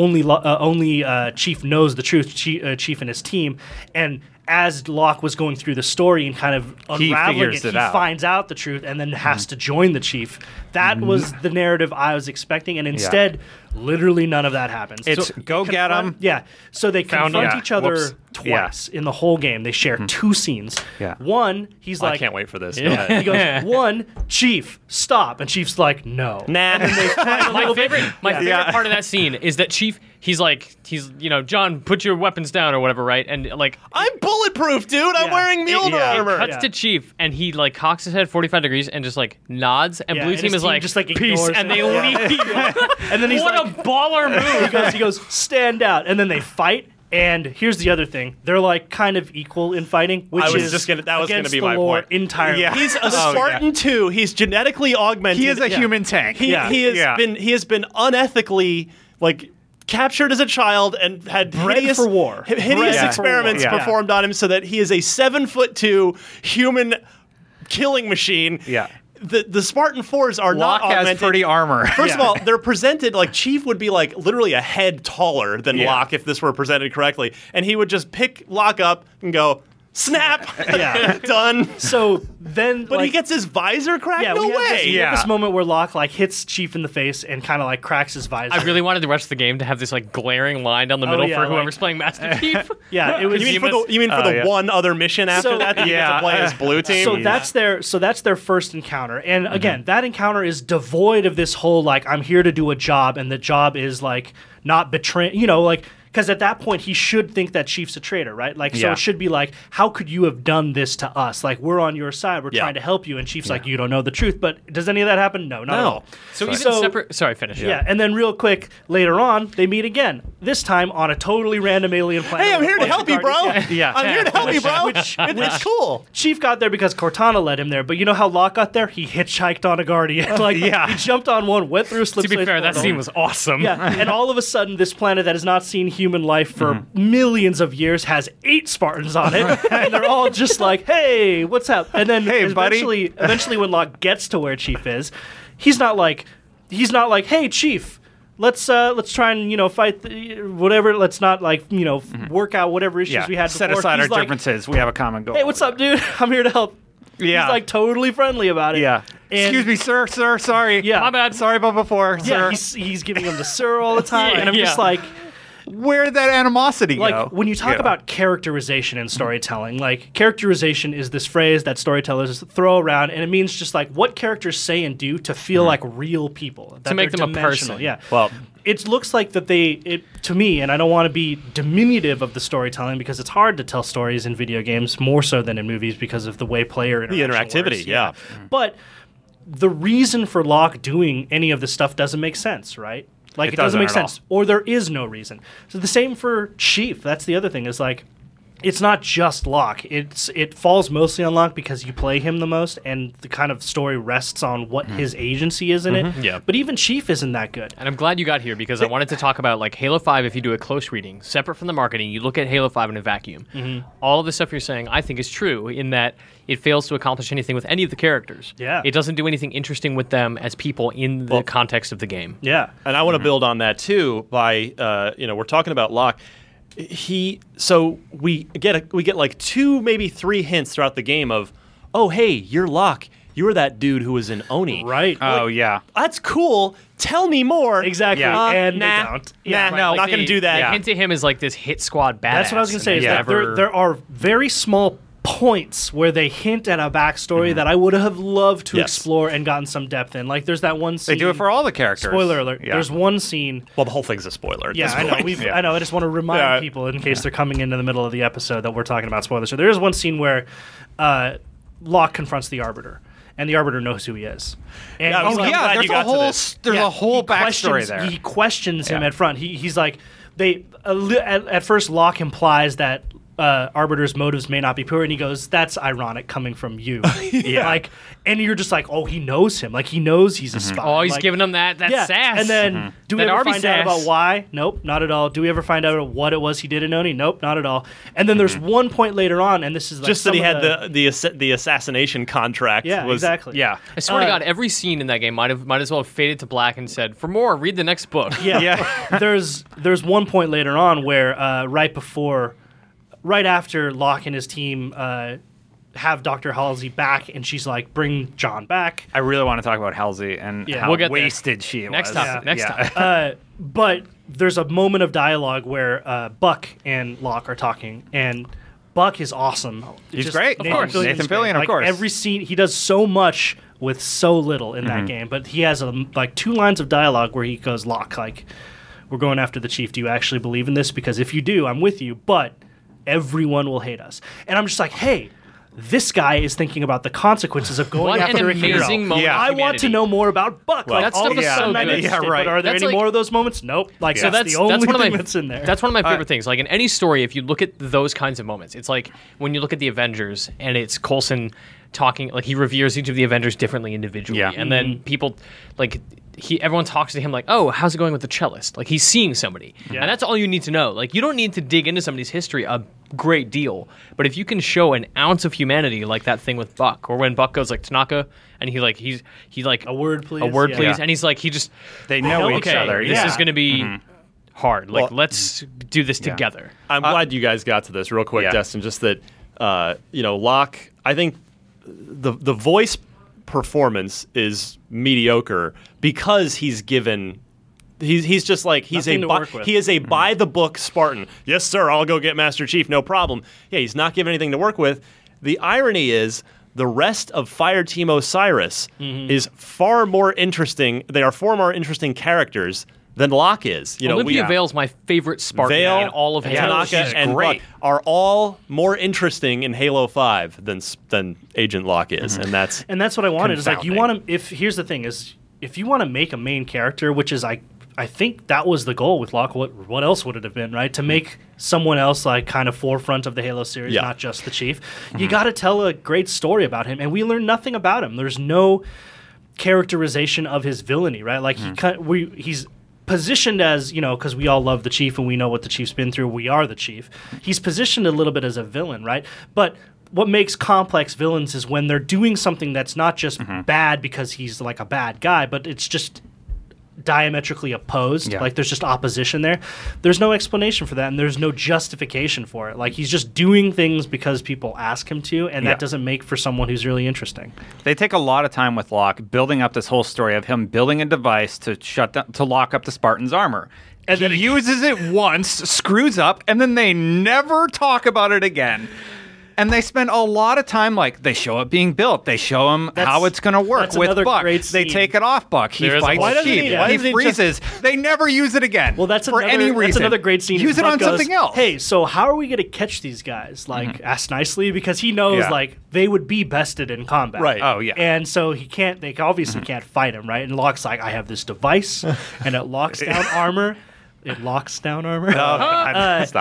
Chief knows the truth. Chief and his team, and as Locke was going through the story and kind of unraveling figures it, it he out. finds out the truth and then has to join the Chief. That was the narrative I was expecting, and instead, literally none of that happens. It's go get 'em. Yeah. So they Found confront him. each other Whoops. twice in the whole game. They share two scenes. Yeah. One, he's I like, can't wait for this. he goes, one, Chief, stop. And Chief's like, no. Nah. My favorite part of that scene is that Chief, he's John, put your weapons down or whatever, right? And like, I'm bulletproof, dude. I'm Yeah. wearing Mjolnir Yeah. armor. cuts to Chief, and he like cocks his head 45 degrees and just like nods, and Yeah, Blue and Team his is team like, just, like, peace, ignores and him. they Yeah. leave. And then he's What like, a baller move! he goes, stand out. And then they fight. And here's the other thing: they're like kind of equal in fighting, which that was is gonna against be the my lore point. entirely. Yeah. He's a Spartan 2. He's genetically augmented. He is a human tank. He has been unethically captured as a child and had Bred hideous for war. hideous Bred for experiments war. Yeah. performed on him, so that he is a 7'2" human killing machine. Yeah. The Spartan 4s are Locke not augmented. has pretty armor. First of all, they're presented like Chief would be like literally a head taller than Locke if this were presented correctly, and he would just pick Locke up and go snap. Yeah. Done. So then, But he gets his visor cracked. yeah, No we have way. we have this moment where Locke like hits Chief in the face and kind of like cracks his visor. I really wanted the rest of the game to have this like glaring line down the middle yeah, for like- whoever's playing Master Chief. Yeah, it was. You mean for the one other mission after So- that you get to play as Blue Team? So that's their first encounter, and again, that encounter is devoid of this whole like I'm here to do a job, and the job is like not betraying, because at that point he should think that Chief's a traitor, right? Like, so Yeah. it should be like, how could you have done this to us? Like, we're on your side, we're Yeah. trying to help you, and Chief's like, you don't know the truth. But does any of that happen? No, not at all. So even separate. Sorry, finish. Yeah, and then real quick later on, they meet again. This time on a totally random alien planet. hey, I'm with here a to bunch help of you, bro. guardians. Yeah. I'm here to help you, bro. Which- It's cool. Chief got there because Cortana led him there, but you know how Locke got there? He hitchhiked on a guardian. Like, he jumped on one, went through a slip. To be slide fair, that portal. scene was awesome. Yeah, and all of a sudden, this planet that has not seen human life for millions of years has 8 Spartans on it, and they're all just like, "Hey, what's up?" And then Hey, buddy. eventually, when Locke gets to where Chief is, he's not like, "Hey, Chief, let's try and fight whatever. Let's not work out whatever issues we had. Set before." aside He's our like, differences. We have a common goal. Hey, what's up, dude? I'm here to help. Yeah. He's like totally friendly about it. Yeah. And- Excuse me, sir. Sorry. Yeah. My bad. Sorry about before, Yeah, sir. he's giving him the sir all the time, and I'm just Yeah. like, Where did that animosity go? like when you talk about characterization in storytelling, like characterization is this phrase that storytellers throw around, and it means just like what characters say and do to feel like real people, that make they're them a dimensional. person. Yeah. Well- it looks like that to me, and I don't want to be diminutive of the storytelling because it's hard to tell stories in video games more so than in movies because of the way player interaction interactivity, works. yeah. But the reason for Locke doing any of this stuff doesn't make sense, right? Like it doesn't doesn't make at all. sense, or there is no reason. So the same for Chief. That's the other thing is like it's not just Locke. It falls mostly on Locke because you play him the most, and the kind of story rests on what his agency is in it. Yeah. But even Chief isn't that good. And I'm glad you got here because I wanted to talk about like Halo 5. If you do a close reading, separate from the marketing, you look at Halo 5 in a vacuum. All of the stuff you're saying, I think, is true in that it fails to accomplish anything with any of the characters. Yeah. It doesn't do anything interesting with them as people in the context of the game. Yeah. And I want to build on that too by we're talking about Locke. We get like 2, maybe 3 hints throughout the game of, oh hey, you're Locke. You were that dude who was in Oni. Right. Oh, yeah. That's cool. Tell me more. Exactly. Yeah. And nah. they don't. Nah, Right. no, not going to do that. The hint to him is like this hit squad badass. That's what I was going to say. Is and that there are very small points where they hint at a backstory that I would have loved to Yes. explore and gotten some depth in. Like there's that one scene. They do it for all the characters. Spoiler alert. Yeah. There's one scene. Well, the whole thing's a spoiler. At Yeah, this I know. point. I know. I just want to remind people in case they're coming into the middle of the episode that we're talking about spoilers. So there is one scene where Locke confronts the Arbiter, and the Arbiter knows who he is. And Yeah, he's I'm like, glad there's you got to this. a whole backstory questions, there. He questions him Yeah. at front. He's like, at first Locke implies that Arbiter's motives may not be pure, and he goes, "That's ironic coming from you." Like, and you're just like, "Oh, he knows him. Like, he knows he's a spy." Oh, he's like, giving him that sass. And then, do we That ever Arby find out sass. about why? Nope, not at all. Do we ever find out what it was he did in Oni? Nope, not at all. And then there's one point later on, and this is like Just that he some had of the assassination contract. Yeah, was, exactly. Yeah. I swear to God, every scene in that game might as well have faded to black and said, "For more, read the next book." Yeah. There's one point later on where right after Locke and his team have Dr. Halsey back, and she's like, "Bring John back." I really want to talk about Halsey and Yeah. how We'll get there. wasted she Next was. topic. Next Yeah. topic. But there's a moment of dialogue where Buck and Locke are talking, and Buck is awesome. He's great. Of course. Fillion's Nathan great. Fillion, of Like, course. Every scene, he does so much with so little in that game. But he has like 2 lines of dialogue where he goes, "Locke, like, we're going after the chief. Do you actually believe in this? Because if you do, I'm with you. But everyone will hate us." And I'm just like, hey. This guy is thinking about the consequences of going What an after a hero. amazing moment Yeah. of I want to humanity. know more about Buck. Well, Like, that all stuff of a is so sudden, I'm good. interested. Yeah, right. But are there That's any like- more of those moments? Nope. Like, So that's the only one of thing my that's in there. That's one of my favorite things. Like in any story, if you look at those kinds of moments, it's like when you look at the Avengers and it's Coulson talking, like he reveres each of the Avengers differently individually, Yeah. and then people like everyone talks to him like, "Oh, how's it going with the cellist?" Like he's seeing somebody, and that's all you need to know. Like you don't need to dig into somebody's history a great deal, but if you can show an ounce of humanity, like that thing with Buck, or when Buck goes like Tanaka, and he like A word, please. a word, Yeah. please, Yeah. and he's like he just They know each okay, other. this Yeah. is going to be hard. Like Well, let's do this together. I'm glad you guys got to this real quick, Yeah. Destin. Just that, Locke. I think the voice performance is mediocre because he's given. He's just like Nothing to work with. he is a by the book Spartan. Yes, sir. I'll go get Master Chief. No problem. Yeah, he's not given anything to work with. The irony is the rest of Fireteam Osiris is far more interesting. They are far more interesting characters than Locke is. Olympia Vale's my favorite Spartan Vale, in all of Halo. Tanaka, She's and great. Buck are all more interesting in Halo 5 than Agent Locke is, and that's And that's what I wanted. Is like you Confounding. want to. If here's the thing is, if you want to make a main character, which is I think that was the goal with Locke. What else would it have been, right? To make someone else like kind of forefront of the Halo series, Yeah. not just the Chief. You got to tell a great story about him, and we learn nothing about him. There's no characterization of his villainy, right? Like he's positioned as, because we all love the Chief and we know what the Chief's been through. We are the Chief. He's positioned a little bit as a villain, right? But what makes complex villains is when they're doing something that's not just bad because he's like a bad guy, but it's just diametrically opposed. Yeah. Like there's just opposition there. There's no explanation for that, and there's no justification for it. Like he's just doing things because people ask him to, and Yeah. that doesn't make for someone who's really interesting. They take a lot of time with Locke building up this whole story of him building a device to to lock up the Spartan's armor. And then he uses it once, screws up, and then they never talk about it again. And they spend a lot of time, like, they show it being built. They show him how it's going to work that's with another Buck. great They scene. take it off Buck. He There is a- fights Why doesn't Chief. he- why He doesn't he freezes. They never use it again. Well, that's for any reason. That's another great scene. Use is it Buck on goes, something else. Hey, so how are we going to catch these guys? Like, ask nicely, because he knows Yeah. like they would be bested in combat. Right. Oh, yeah. And so he can't. They obviously can't fight him, right? And Locke's like, I have this device, and it locks down armor. It locks down armor. stop it.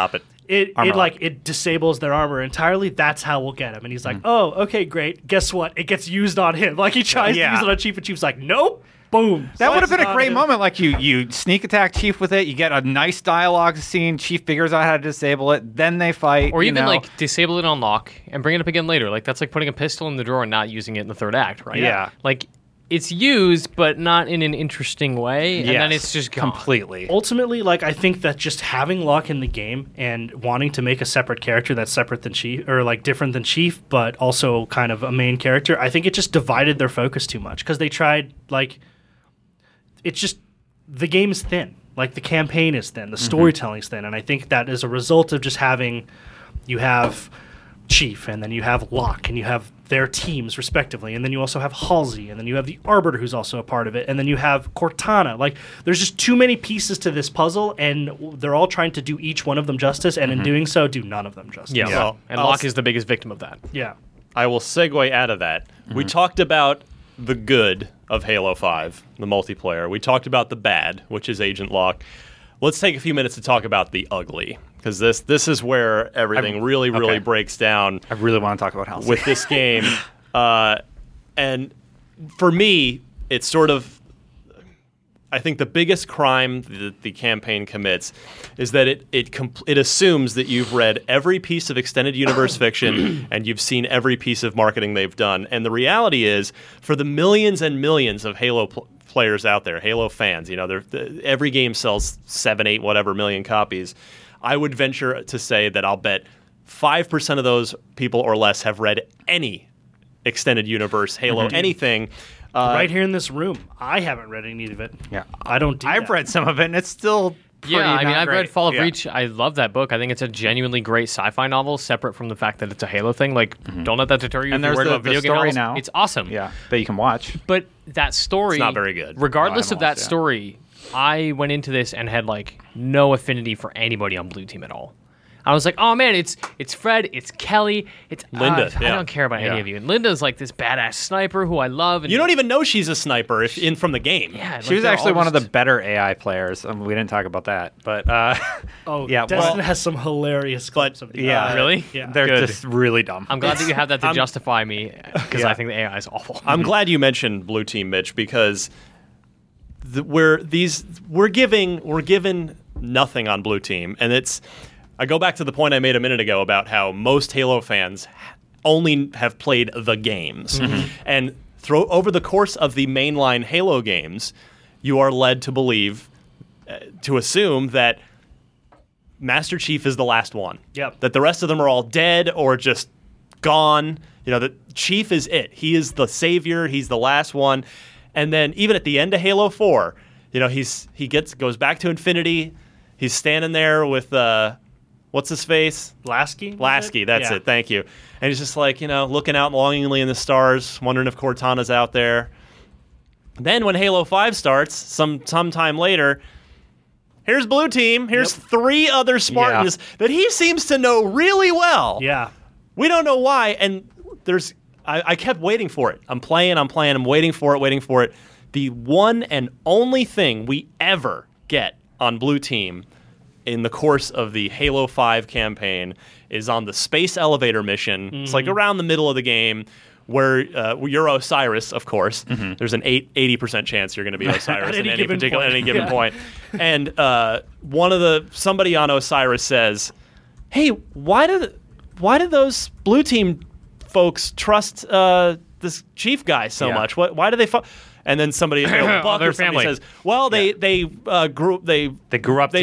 it disables their armor entirely. That's how we'll get him. And he's like, oh, okay, great. Guess what? It gets used on him. Like he tries to use it on Chief, and Chief's like, nope. Boom. That would have been a great him. moment. Like you sneak attack Chief with it. You get a nice dialogue scene. Chief figures out how to disable it. Then they fight. Or even like disable it on lock and bring it up again later. Like that's like putting a pistol in the drawer and not using it in the third act, right? Yeah. Like it's used, but not in an interesting way. And then it's just gone. completely. Ultimately, like I think that just having Locke in the game and wanting to make a separate character that's separate than Chief, or like different than Chief, but also kind of a main character, I think it just divided their focus too much because they tried like. It's just the game is thin. Like the campaign is thin, the storytelling is thin, and I think that is a result of just having you have Chief, and then you have Locke, and you have their teams respectively, and then you also have Halsey, and then you have the Arbiter who's also a part of it, and then you have Cortana. Like there's just too many pieces to this puzzle, and they're all trying to do each one of them justice, and in doing so, do none of them justice. Yeah. Well, and Locke is the biggest victim of that. Yeah. I will segue out of that. We talked about the good of Halo 5, the multiplayer. We talked about the bad, which is Agent Locke. Let's take a few minutes to talk about the ugly, because this is where everything really breaks down. I really want to talk about Halsey. With this game. And for me, it's sort of, I think the biggest crime that the campaign commits is that it assumes that you've read every piece of extended universe fiction and you've seen every piece of marketing they've done. And the reality is, for the millions and millions of Halo players out there, Halo fans, every game sells 7, 8, whatever million copies. I would venture to say that I'll bet 5% of those people or less have read any extended universe Halo anything. Right here in this room, I haven't read any of it. Yeah, I've read some of it, and it's still pretty I've great. read Fall of Reach. I love that book. I think it's a genuinely great sci-fi novel, separate from the fact that it's a Halo thing. Like, don't let that deter you. And if you're there's worried about video the game story novels. now. It's awesome. Yeah, that you can watch. But that story, it's not very good. Regardless I of that haven't watched it. story, I went into this and had like no affinity for anybody on Blue Team at all. I was like, oh man, it's Fred, it's Kelly, it's Linda. I don't care about any of you. And Linda's like this badass sniper who I love. And You don't even know she's a sniper from the game. Yeah, She was actually one of the better AI players. We didn't talk about that, but yeah, Destin has some hilarious clips of the yeah, Really? Yeah. they're Good. just really dumm. I'm glad that you have that to justify me because I think the AI is awful. I'm glad you mentioned Blue Team, Mitch, because we're given nothing on Blue Team, and I go back to the point I made a minute ago about how most Halo fans only have played the games, and over the course of the mainline Halo games, you are led to believe, to assume that Master Chief is the last one. Yep. That the rest of them are all dead or just gone. That Chief is it. He is the savior. He's the last one. And then even at the end of Halo 4, he goes back to Infinity. He's standing there with what's his face? Lasky? Lasky, that's it. Thank you. And he's just like, looking out longingly in the stars, wondering if Cortana's out there. Then when Halo 5 starts, sometime later, here's Blue Team. Here's 3 other Spartans that he seems to know really well. Yeah. We don't know why, and I kept waiting for it. I'm playing, I'm waiting for it. The one and only thing we ever get on Blue Team in the course of the Halo 5 campaign is on the space elevator mission. It's like around the middle of the game where you're Osiris, of course. There's an 80% chance you're going to be Osiris at any given point. And somebody on Osiris says, "Hey, why did those Blue Team folks trust this Chief guy so much? Why do they?" And then somebody, Buck or somebody says, "Well, they grew up together. They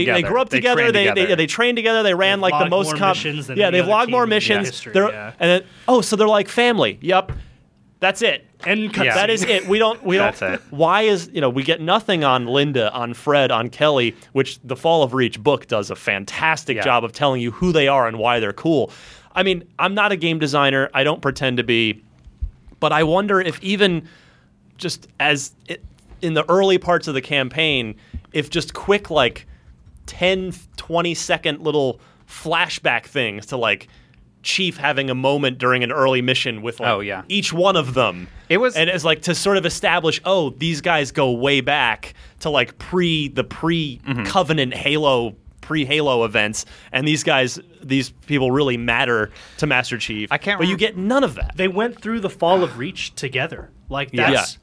trained together. They ran like the most missions. they've logged more missions. And then so they're like family. Yep, that's it. And that is it. We don't. That's it. Why is we get nothing on Linda, on Fred, on Kelly, which the Fall of Reach book does a fantastic job of telling you who they are and why they're cool. I mean, I'm not a game designer. I don't pretend to be, but I wonder if even just in the early parts of the campaign, if just quick 10, 20 second little flashback things to Chief having a moment during an early mission with each one of them. And it's to sort of establish, these guys go way back to pre-Covenant Halo pre-Halo events, and these people really matter to Master Chief. But you get none of that. They went through the Fall of Reach together. Like that's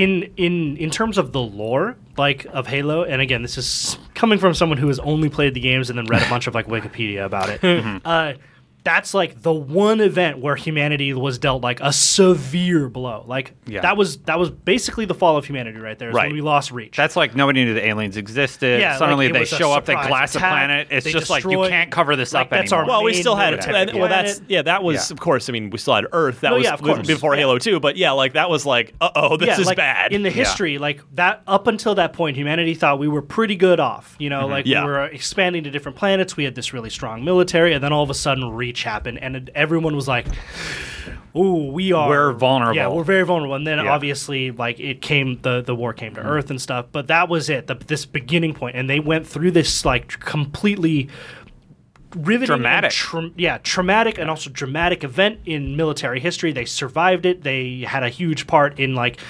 in terms of the lore, like of Halo. And again, this is coming from someone who has only played the games and then read a bunch of like Wikipedia about it. That's like the one event where humanity was dealt like a severe blow. Like that was basically the fall of humanity right there. Right. When we lost Reach. That's like nobody knew the aliens existed. Yeah, suddenly like, they show up, they glass a planet. It's just like you can't cover this up anymore. Well, we still had that was of course. I mean, we still had Earth. That was before Halo 2. But yeah, like that was like, this is bad. In the history, like that up until that point, humanity thought we were pretty good off. You know, like we were expanding to different planets. We had this really strong military, and then all of a sudden, Reach happened, and everyone was like, "Ooh, we're vulnerable. Yeah, we're very vulnerable." And then obviously, like it came, the war came to Earth and stuff. But that was it, this beginning point, and they went through this like completely riveting, traumatic, and also dramatic event in military history. They survived it. They had a huge part in like,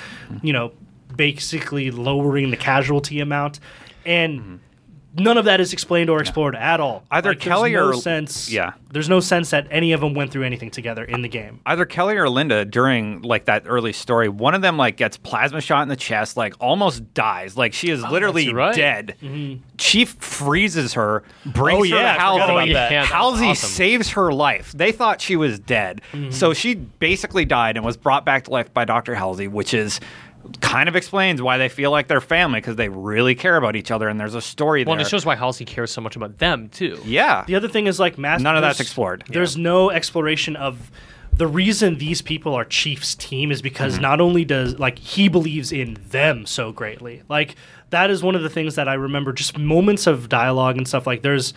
basically lowering the casualty amount, and. None of that is explained or explored at all. Either like, Kelly or there's no sense that any of them went through anything together in the game. Either Kelly or Linda during like that early story, one of them like gets plasma shot in the chest, like almost dies, like she is literally dead. Chief freezes her, brings her to Halsey. Halsey saves her life. They thought she was dead, so she basically died and was brought back to life by Dr. Halsey, which is. Kind of explains why they feel like they're family, because they really care about each other, and there's a story there. Well, and it shows why Halsey cares so much about them, too. Yeah. The other thing is, like, none of that's explored. There's no exploration of the reason these people are Chief's team is because not only does, like, he believes in them so greatly. Like, that is one of the things that I remember, just moments of dialogue and stuff. Like, there's...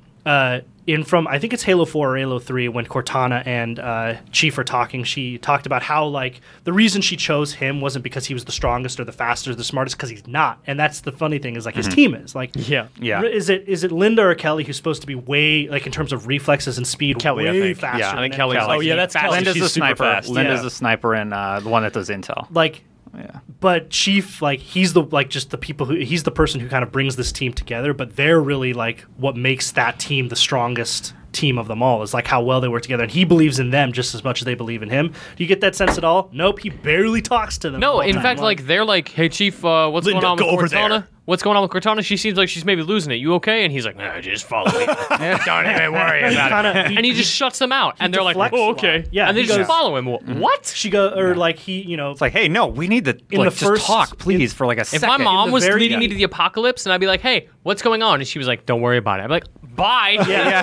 I think it's Halo 4 or Halo 3 when Cortana and Chief are talking, she talked about how like the reason she chose him wasn't because he was the strongest or the fastest or the smartest, because he's not. And that's the funny thing is like his team is like is it Linda or Kelly who's supposed to be way like in terms of reflexes and speed Kelly, way I think. faster? Yeah, I think Kelly's that's Kelly. Linda's She's the sniper. Fast. Linda's the sniper and the one that does intel. Like but Chief, like he's the like just the people who he's the person who kind of brings this team together, but they're really like what makes that team the strongest team of them all is like how well they work together, and he believes in them just as much as they believe in him. Do you get that sense at all? Nope, he barely talks to them. No, in fact, like they're like, "Hey, Chief, what's Linda, going on with Cortana? there. What's going on with Cortana? She seems like she's maybe losing it. You okay?" And he's like, "No, just follow me. Don't even worry about it." And he just shuts them out, and they're like, "Oh, okay." Yeah, and they just follow him. What? She go or like he, you know, It's like, hey, no, we need to In like, the just first- talk, please, for like a If second. my mom was very- leading me to the apocalypse, and I'd be like, "Hey, what's going on?" and she was like, "Don't worry about it," I'd be like, "Bye."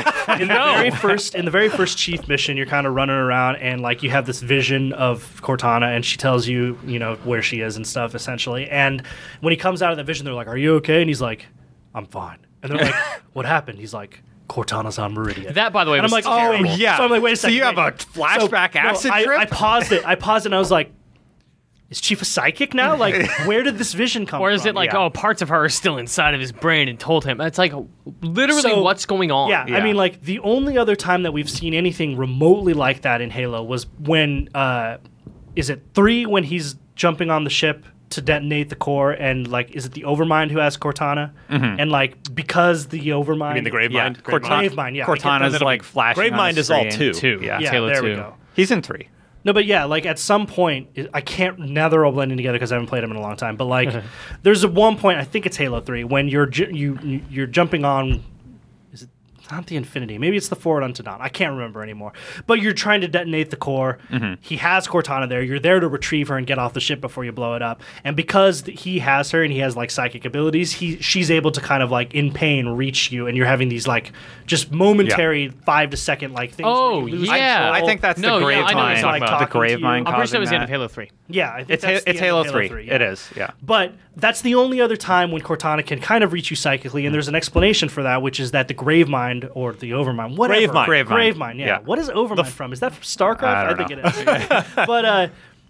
in the very first Chief mission, you're kind of running around and like you have this vision of Cortana, and she tells you, you know, where she is and stuff essentially. And when he comes out of that vision, they're like, "Are you okay?" And he's like, "I'm fine." And they're like, "What happened?" He's like, "Cortana's on Meridian." That, by the way, and I'm was like, terrible. "Oh yeah." So I'm like, "Wait a second." So you have a flashback acid trip? I paused it. And I was like, "Is Chief a psychic now? Like, where did this vision come from?" Or is it like, parts of her are still inside of his brain and told him? It's like, literally, what's going on? Yeah, I mean, like, the only other time that we've seen anything remotely like that in Halo was when, is it 3 when he's jumping on the ship to detonate the core, and, like, is it the Overmind who has Cortana? And, like, because the Overmind... You mean the Gravemind? Gravemind, yeah. Cortana's, like, flashing on Gravemind the is all screen. 2. Yeah, Yeah, Halo there 2. we go. He's in 3. No, but yeah, like at some point, I can't. Now they're all blending together because I haven't played them in a long time. But like, there's at one point, I think it's Halo 3, when you're jumping on. Is it not the Infinity? Maybe it's the Forward Unto Dawn. I can't remember anymore. But you're trying to detonate the core. He has Cortana there. You're there to retrieve her and get off the ship before you blow it up. And because he has her and he has like psychic abilities, she's able to kind of like in pain reach you, and you're having these like just momentary 5 to second like things. Oh, where you lose yeah. control. I think that's No, the yeah, I know what Gravemind. you're talking about. The Talking to you. Gravemind I'm pretty causing sure it was the end that. of Halo 3. Yeah, I think It's that's the end Halo of 3. yeah. It is, yeah. But that's the only other time when Cortana can kind of reach you psychically, and there's an explanation for that, which is that the Gravemind or the Overmind, whatever. Gravemind. Gravemind, yeah. What is Overmind from? Is that from StarCraft? I think it is. But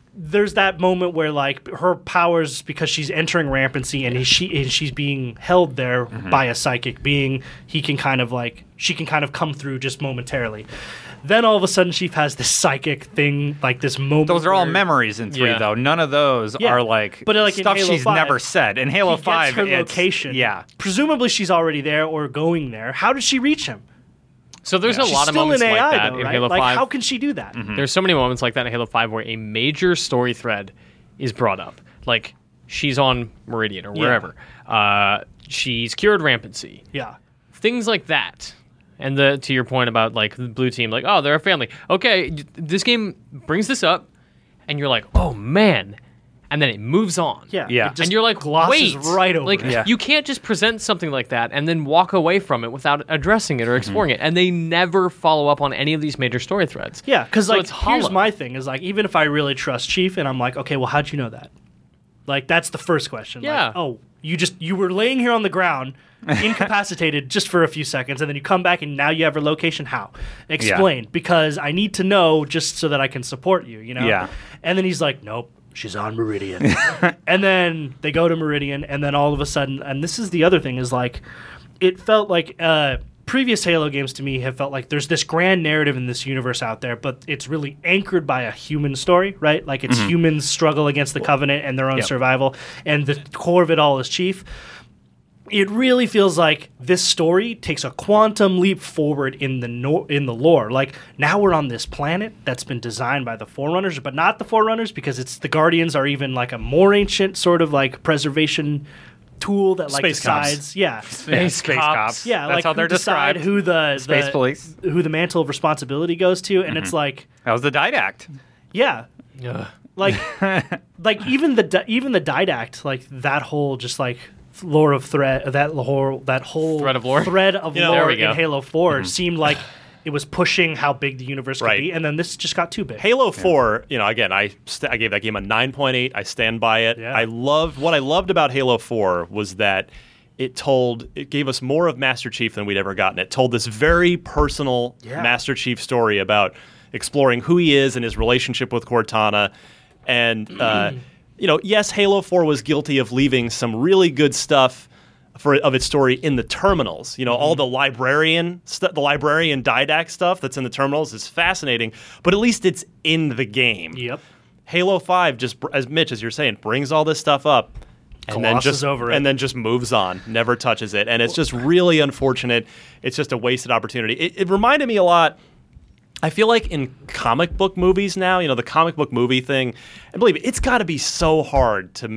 there's that moment where like her powers, because she's entering rampancy and she's being held there by a psychic being, she can kind of come through just momentarily. Then all of a sudden she has this psychic thing, like this moment. Those are all where memories in 3, though. None of those are like, but like stuff in Halo she's 5, never said. In Halo he 5, gets her it's, location. Yeah. Presumably she's already there or going there. How does she reach him? So there's a She's lot of still moments in AI, like that though, in right? Halo Like, 5. how can she do that? There's so many moments like that in Halo 5 where a major story thread is brought up. Like, she's on Meridian or wherever. She's cured rampancy. Yeah. Things like that. And to your point about, like, the blue team, like, oh, they're a family. Okay, this game brings this up, and you're like, oh, man. And then it moves on. Yeah. Yeah. It just And you're like, glosses wait. right over like, it. you can't just present something like that and then walk away from it without addressing it or exploring it. And they never follow up on any of these major story threads. Yeah, because So like it's here's hollow. my thing is like, even if I really trust Chief and I'm like, okay, well, how'd you know that? Like, that's the first question. Yeah. Like, oh, you were laying here on the ground, incapacitated just for a few seconds, and then you come back and now you have her location. How? Explain, because I need to know just so that I can support you. You know. Yeah. And then he's like, nope. She's on Meridian. And then they go to Meridian, and then all of a sudden, and this is the other thing, is like, it felt like previous Halo games to me have felt like there's this grand narrative in this universe out there, but it's really anchored by a human story, right? Like it's humans struggle against the Covenant and their own survival, and the core of it all is Chief. It really feels like this story takes a quantum leap forward in the lore. Like, now we're on this planet that's been designed by the Forerunners, but not the Forerunners, because it's the Guardians are even like a more ancient sort of like preservation tool that like Space cops. decides, yeah, Space cops. yeah, That's like how who they're decide described. who the Space police. who the mantle of responsibility goes to, and it's like, That was the Didact. yeah, Ugh. like like even the Didact, like that whole just like lore of thread, that whole Thread of lore? Yeah, lore there we in go. Halo 4 seemed like it was pushing how big the universe could Right. be, and then this just got too big. Halo 4, again, I gave that game a 9.8. I stand by it. Yeah. What I loved about Halo 4 was that it gave us more of Master Chief than we'd ever gotten. It told this very personal Master Chief story about exploring who he is and his relationship with Cortana. And, yes, Halo 4 was guilty of leaving some really good stuff of its story in the terminals. All the librarian Didact stuff that's in the terminals is fascinating, but at least it's in the game. Yep. Halo 5 just, as Mitch, as you're saying, brings all this stuff up and then Glosses just over it. and then just moves on, never touches it, and it's just really unfortunate. It's just a wasted opportunity. It reminded me a lot. I feel like in comic book movies now, the comic book movie thing, and believe me, it's got to be so hard to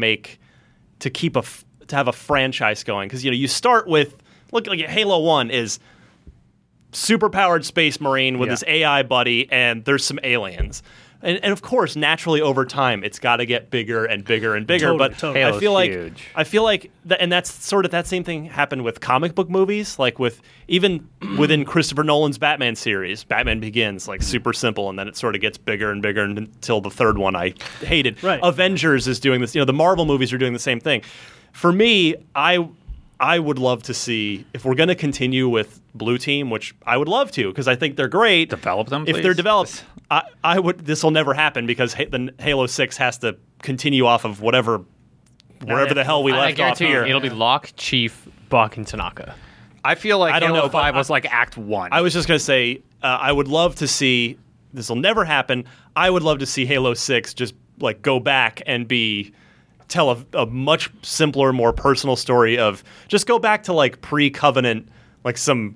have a franchise going, because you start with like Halo 1 is superpowered space marine with his AI buddy, and there's some aliens. And of course, naturally over time, it's got to get bigger and bigger and bigger. Totally. I Halo's feel like huge. and that's sort of that same thing happened with comic book movies, like even within Christopher Nolan's Batman series. Batman Begins, like super simple, and then it sort of gets bigger and bigger until the third one I hated. Right. Avengers is doing this. The Marvel movies are doing the same thing. For me, I would love to see, if we're going to continue with Blue Team, which I would love to, because I think they're great. Develop them, If please. they're developed, I would. This will never happen, because the Halo 6 has to continue off of wherever the hell we I left off guarantee you, here. it'll be Locke, Chief, Buck, and Tanaka. I feel like I don't Halo know, but 5 was like Act 1. I was just going to say, I would love to see, this will never happen, I would love to see Halo 6 just like go back and tell a much simpler, more personal story of, just go back to like pre-Covenant, like some,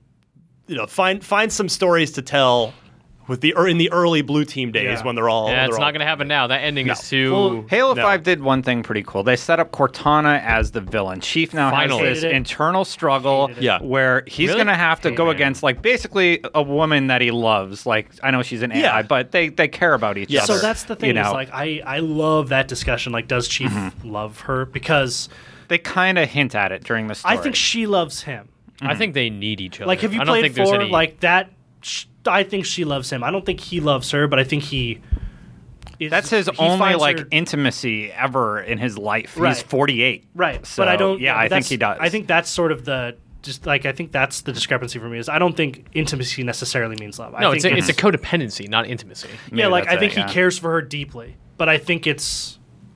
find some stories to tell in the early Blue Team days when they're all. Yeah, it's they're not all- going to happen now. That ending is too. Well, Halo No. 5 did one thing pretty cool. They set up Cortana as the villain. Chief now Finally. has this Hated it. internal struggle Hated it. Yeah. where he's Really? going to have to go against, like, basically a woman that he loves. Like, I know she's an AI, Yeah. but they care about each Yeah. other. So that's the thing, is like I love that discussion. Like, does Chief love her? Because they kind of hint at it during the story. I think she loves him. I think they need each other. Like, have you I don't played think there's 4? any, Like that. I think she loves him. I don't think he loves her, but I think he. That's his he only, finds like, her- intimacy ever in his life. Right. He's 48. right. So, but I don't. Yeah, but I think that's- he does. I think that's sort of the. Just like, I think that's the discrepancy for me, is I don't think intimacy necessarily means love. no, I think it's a codependency, not intimacy. yeah, like that's I think it, yeah. he cares for her deeply. but I don't think it's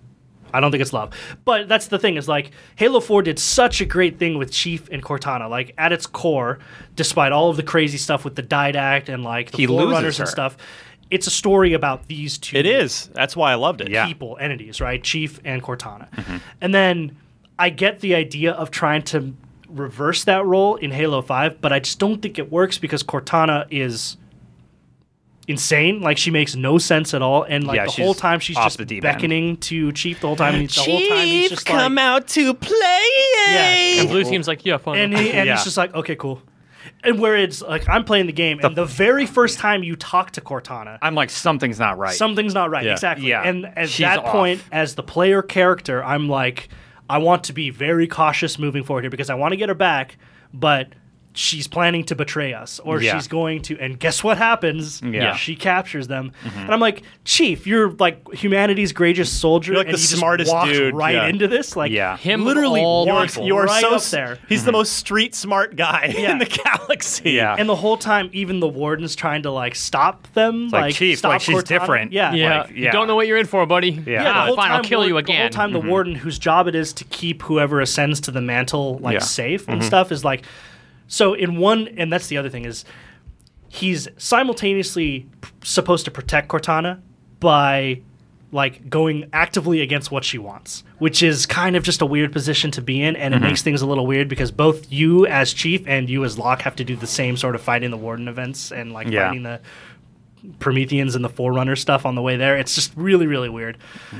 love. But that's the thing is like Halo 4 did such a great thing with Chief and Cortana. Like at its core, despite all of the crazy stuff with the Didact and like the Forerunners and stuff, it's a story about these two. It is. That's why I loved it. People, entities, right? Chief and Cortana. And then I get the idea of trying to reverse that role in Halo 5, but I just don't think it works because Cortana is insane. Like she makes no sense at all, and like the whole time she's just beckoning to Chief the whole time. And the whole time he's just come out to play. Yeah, and Blue Team's like, yeah, fun. And he's just like, okay, cool. And where it's like I'm playing the game, and the very first time you talk to Cortana, I'm like, something's not right. Something's not right. Exactly. Yeah. And at that point, as the player character, I'm like, I want to be very cautious moving forward here because I want to get her back, but she's planning to betray us, or she's going to, and guess what happens? She captures them. And I'm like, Chief, you're like humanity's greatest soldier. You're like and the you smartest just walked dude. right into this. Like, him literally you're right so up there. He's the most street smart guy in the galaxy. Yeah. And the whole time, even the warden's trying to like stop them. Like Chief, stop like she's Cortana. different. Yeah. You don't know what you're in for, buddy. Yeah, fine, I'll kill you again. The whole time the warden, whose job it is to keep whoever ascends to the mantle safe and stuff, is like, so in one, and that's the other thing is, he's simultaneously supposed to protect Cortana by like going actively against what she wants, which is kind of just a weird position to be in, and it makes things a little weird because both you as Chief and you as Locke have to do the same sort of fighting the warden events and like fighting the Prometheans and the Forerunner stuff on the way there. It's just really, really weird.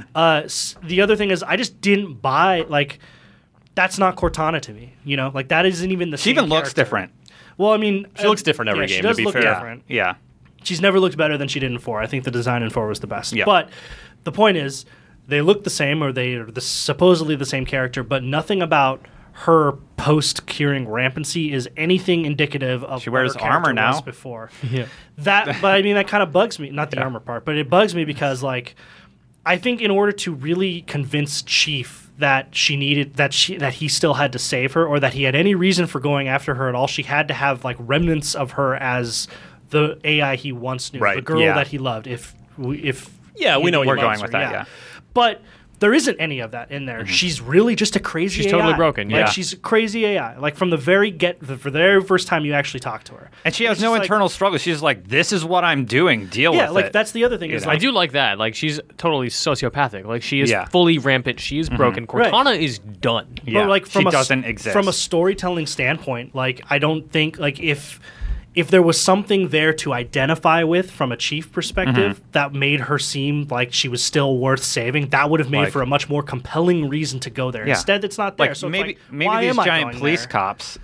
The other thing is I just didn't buy, like, that's not Cortana to me, you know? Like, that isn't even the same She even looks character. different. Well, I mean... She looks different every game, she does to be look fair. different. Yeah. She's never looked better than she did in 4. I think the design in 4 was the best. Yeah. But the point is, they look the same, or they're supposedly the same character, but nothing about her post-curing rampancy is anything indicative of she wears what her character armor now was before. But I mean, that kind of bugs me. Not the armor part, but it bugs me because, like, I think in order to really convince Chief that she needed that he still had to save her, or that he had any reason for going after her at all, she had to have like remnants of her as the AI he once knew, the girl that he loved. We know we're going with that. Yeah, but there isn't any of that in there. She's really just a crazy. She's AI. totally broken. Like, she's a crazy AI. Like from the very first time you actually talk to her, and she has no internal struggle. She's like, "This is what I'm doing. Deal with it." Yeah, like that's the other thing. Is I do like that. Like she's totally sociopathic. Like she is fully rampant. She is broken. Cortana is done. Yeah, but like she doesn't exist. From a storytelling standpoint, like I don't think like if there was something there to identify with from a Chief perspective that made her seem like she was still worth saving, that would have made for a much more compelling reason to go there. Instead, it's not there. Like, so maybe why these am I giant going police there? cops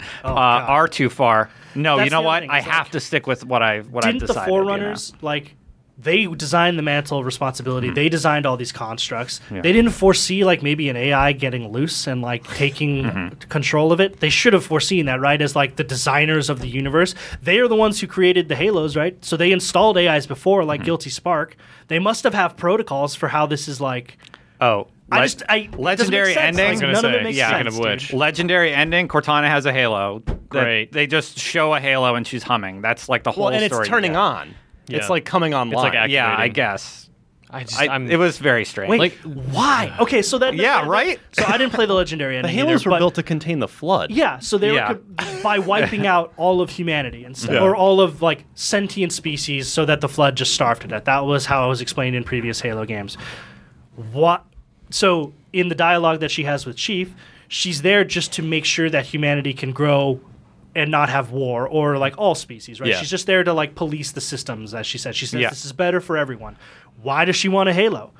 are too far. No, That's you know the other what? thing, I is, have to stick with what I've decided. Didn't the Forerunners like? They designed the mantle of responsibility. They designed all these constructs. They didn't foresee like maybe an AI getting loose and like taking control of it. They should have foreseen that, right? As like the designers of the universe, they are the ones who created the Halos, right? So they installed AIs before, like Guilty Spark. They must have protocols for how this is like. Oh, legendary ending. Like, none of it makes sense. Of which, legendary ending. Cortana has a halo. Great. They just show a halo and she's humming. That's like the whole and story. it's turning on. Yeah. It's like coming online. It's like Yeah, I activating. guess. I'm it was very strange. Wait, Like- why? Okay, so that right? So I didn't play the legendary The ending. Halos either, were but built to contain the flood. yeah, so they Yeah. were by wiping out all of humanity and stuff, Yeah. or all of like sentient species, so that the flood just starved to death. That was how it was explained in previous Halo games. What? So in the dialogue that she has with Chief, she's there just to make sure that humanity can grow and not have war, or like all species, right? Yeah. She's just there to like police the systems, as she said. She says Yeah. this is better for everyone. Why does she want a Halo?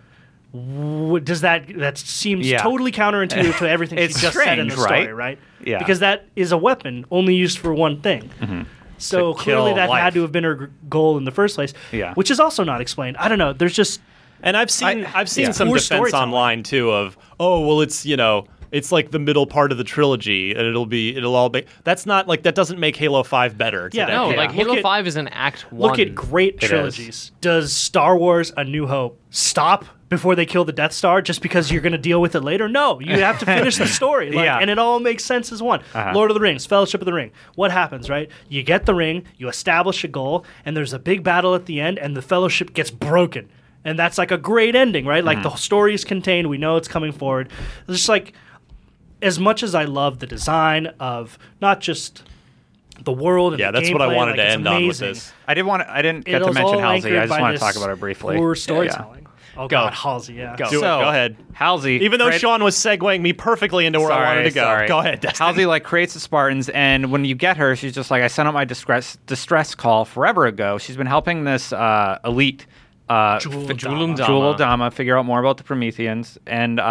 Does that seems totally counterintuitive to everything she It's just said in the strange, story, right? right? Yeah. Because that is a weapon only used for one thing. So To clearly kill that life. had to have been her goal in the first place. Yeah. Which is also not explained. I don't know. There's just And I've seen some Poor defense storytelling. online too of, oh well, it's like the middle part of the trilogy and it'll all be. That's not like that doesn't make Halo 5 better. Yeah, today. no, Yeah. like Look Halo at- 5 is an Act 1. look at great It trilogies. Does Star Wars A New Hope stop before they kill the Death Star just because you're going to deal with it later? No, you have to finish the story. Like, Yeah. And it all makes sense as one. Lord of the Rings, Fellowship of the Ring. What happens, right? You get the ring, you establish a goal, and there's a big battle at the end, and the Fellowship gets broken. And that's like a great ending, right? Like the story is contained. We know it's coming forward. It's just like, as much as I love the design of not just the world and Yeah, the that's what I gameplay, wanted to it's end on with amazing. this. I didn't get It to was mention all Halsey. I anchored just by want to this talk about it briefly. Poor Yeah. storytelling. Oh, Go. God, Halsey, yeah. Go. Do it. So, Go ahead. Halsey, Even though create- Sean was segueing me perfectly into where I wanted to go. Sorry. Go ahead, Destin. Halsey like creates the Spartans, and when you get her, she's just like, I sent out my distress call forever ago. She's been helping this elite Jewel Dama figure out more about the Prometheans, and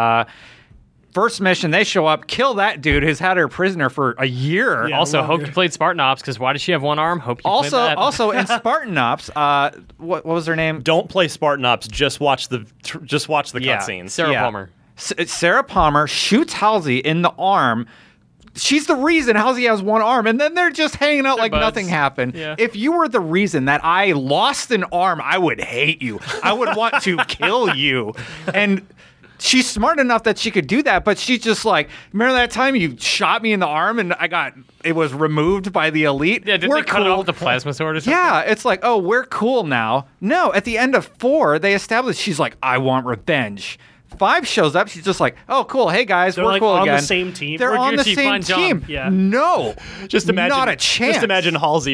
first mission, they show up, kill that dude who's had her prisoner for a year. Yeah. Also, hope Longer. you played Spartan Ops, because why does she have one arm? Hope you played that. Also in Spartan Ops, what was her name? Don't play Spartan Ops. Just watch the cutscenes. Sarah Yeah. Palmer. Sarah Palmer shoots Halsey in the arm. She's the reason Halsey has one arm, and then they're just hanging out like buds. nothing happened. Yeah. If you were the reason that I lost an arm, I would hate you. I would want to kill you. And she's smart enough that she could do that, but she's just like, remember that time you shot me in the arm and it was removed by the elite? Yeah, did We're they cut it cool. off with the plasma sword or something? Yeah, it's like, oh, we're cool now. No, at the end of 4, they established she's like, I want revenge. 5 shows up, she's just like, oh, cool. Hey, guys, They're we're like cool on the again. same team. They're We're on the Gucci, same fine job. team. Yeah. No, Just imagine, not a chance. Just imagine Halsey,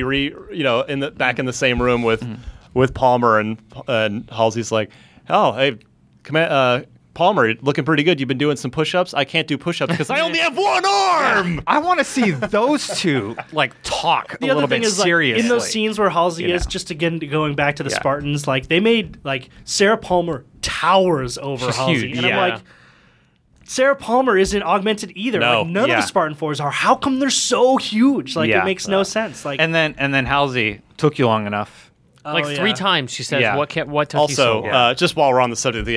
back in the same room with Palmer, and Halsey's like, "Oh, hey, Palmer, looking pretty good. You've been doing some push-ups. I can't do push-ups because I only have one arm." I want to see those two like talk The a other little thing bit is, like, seriously. in those scenes where Halsey You know. is, just again going back to the Yeah. Spartans, like they made like Sarah Palmer towers over She's Halsey, huge. and Yeah. I'm like, Sarah Palmer isn't augmented either. No. Like none Yeah. of the Spartan 4s are. How come they're so huge? Like Yeah. it makes no sense. Like and then Halsey took you long enough. Like oh, 3 yeah. times she says, Yeah. what took you so Also, long? just while we're on the subject,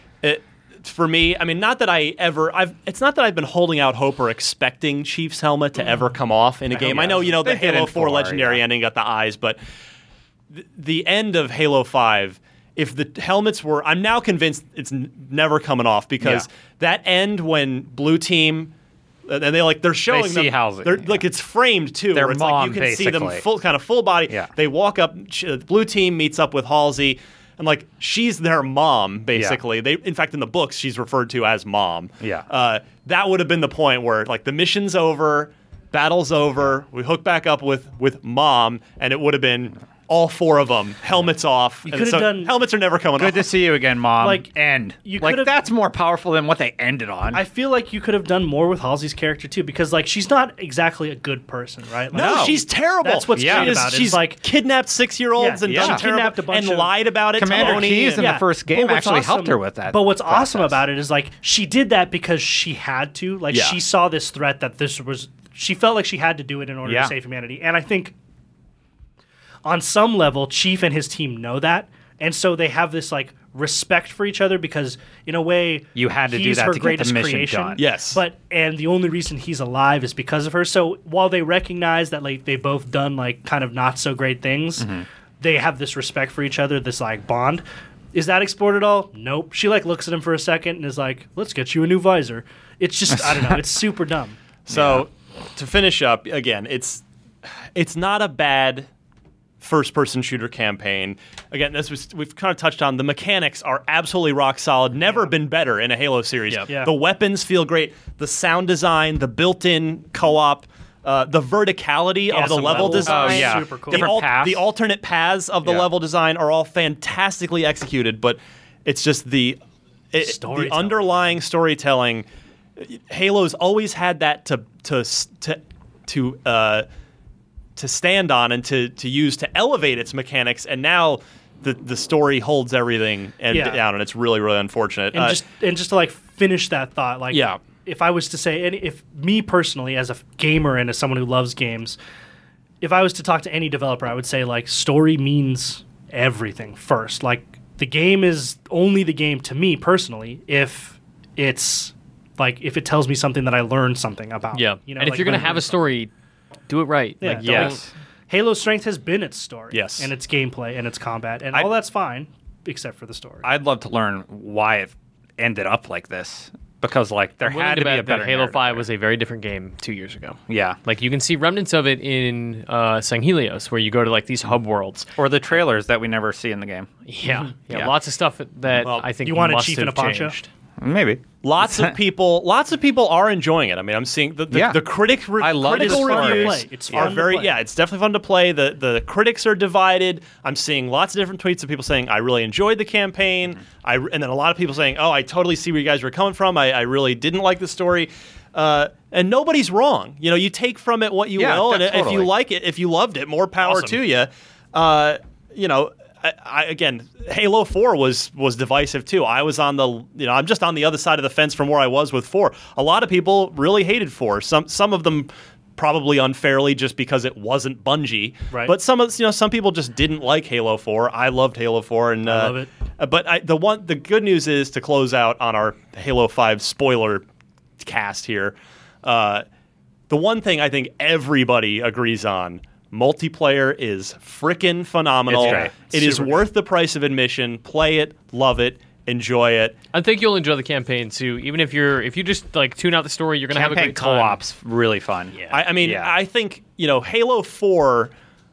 for me, I mean, not that it's not that I've been holding out hope or expecting Chief's helmet to ever come off in a game. I know, the They did Halo in 4 4, legendary yeah. ending got the eyes, but the end of Halo 5, if the helmets were, I'm now convinced it's never coming off, because that end when Blue Team, and they're showing see them, Halsey. they're like, it's framed too, Their where it's like mom, you can see them basically. full body. Yeah. They walk up, Blue Team meets up with Halsey, and like she's their mom basically. They, in fact, in the books she's referred to as Mom. Yeah. That would have been the point where like the mission's over, battle's over, we hook back up with Mom, and it would have been all 4 of them, helmets off. You And could have done- helmets are never coming Good off. to see you again, Mom. Like, end. you Like could've- that's more powerful than what they ended on. I feel like you could have done more with Halsey's character too, because like she's not exactly a good person, right? Like, No, she's terrible. That's what's Yeah. great about it. She's It's like kidnapped 6-year-olds Yeah, and yeah. done She terrible kidnapped a bunch and of- lied about it Commander to Oni. Keys in the first game But what's actually helped her with that. But what's awesome process. about it is like she did that because she had to. Like Yeah. she saw this threat that she felt like she had to do it in order Yeah. to save humanity. And I think on some level, Chief and his team know that. And so they have this like respect for each other because in a way You had to do he's that her to get the greatest mission creation. done. Yes. And the only reason he's alive is because of her. So while they recognize that like they both done like kind of not so great things, they have this respect for each other, this like bond. Is that explored at all? Nope. She like looks at him for a second and is like, "Let's get you a new visor." It's just I don't know. It's super dumb. So to finish up, again, it's not a bad first-person shooter campaign. Again, we've kind of touched on. The mechanics are absolutely rock solid. Never been better in a Halo series. Yep. Yeah. The weapons feel great. The sound design, the built-in co-op, the verticality of the some level levels. design. Oh, yeah. Super cool. Different paths. The alternate paths of the Yeah. level design are all fantastically executed, but it's just the Storytelling. underlying storytelling. Halo's always had that to stand on and to use to elevate its mechanics, and now the story holds everything down, and it's really, really unfortunate. And just to like finish that thought, like Yeah. if I was to say, if me personally as a gamer and as someone who loves games, if I was to talk to any developer, I would say like story means everything first. Like the game is only the game to me personally if it's like if it tells me something that I learned something about. Yeah. You know, and if like you're going to learning have a something. story, do it right. Yeah, Like, don't- yes. Halo's strength has been its story, Yes. and its gameplay and its combat, and all that's fine except for the story. I'd love to learn why it ended up like this. because like there I'm willing had to be a bet better that Halo narrative 5 there. was a very different game 2 years ago. Yeah. Like you can see remnants of it in Sanghelios, where you go to like these hub worlds. Or the trailers that we never see in the game. Yeah, Yeah. lots of stuff that Well, I think you want a must chief have in a poncho? changed. Maybe. Lots of people are enjoying it. I mean, I'm seeing the Yeah. I love critical this story. reviews It's are fun to very play. yeah. It's definitely fun to play. The critics are divided. I'm seeing lots of different tweets of people saying I really enjoyed the campaign. And then a lot of people saying, oh, I totally see where you guys were coming from. I really didn't like the story. And nobody's wrong. You know, you take from it what you will, and if you totally. like it, if you loved it, more power Awesome. to you. You know. Again, Halo 4 was divisive too. I was on I'm just on the other side of the fence from where I was with 4. A lot of people really hated 4. Some of them probably unfairly just because it wasn't Bungie. Right. But some people just didn't like Halo 4. I loved Halo 4 and I love it. But the good news is, to close out on our Halo 5 spoiler cast here, the one thing I think everybody agrees on: multiplayer is frickin' phenomenal. It's great. It is Super worth the price of admission. Play it, love it, enjoy it. I think you'll enjoy the campaign too. Even if you just like tune out the story, you're gonna have a Campaign great time. co-op's really fun. Yeah. I mean, Yeah. I think Halo 4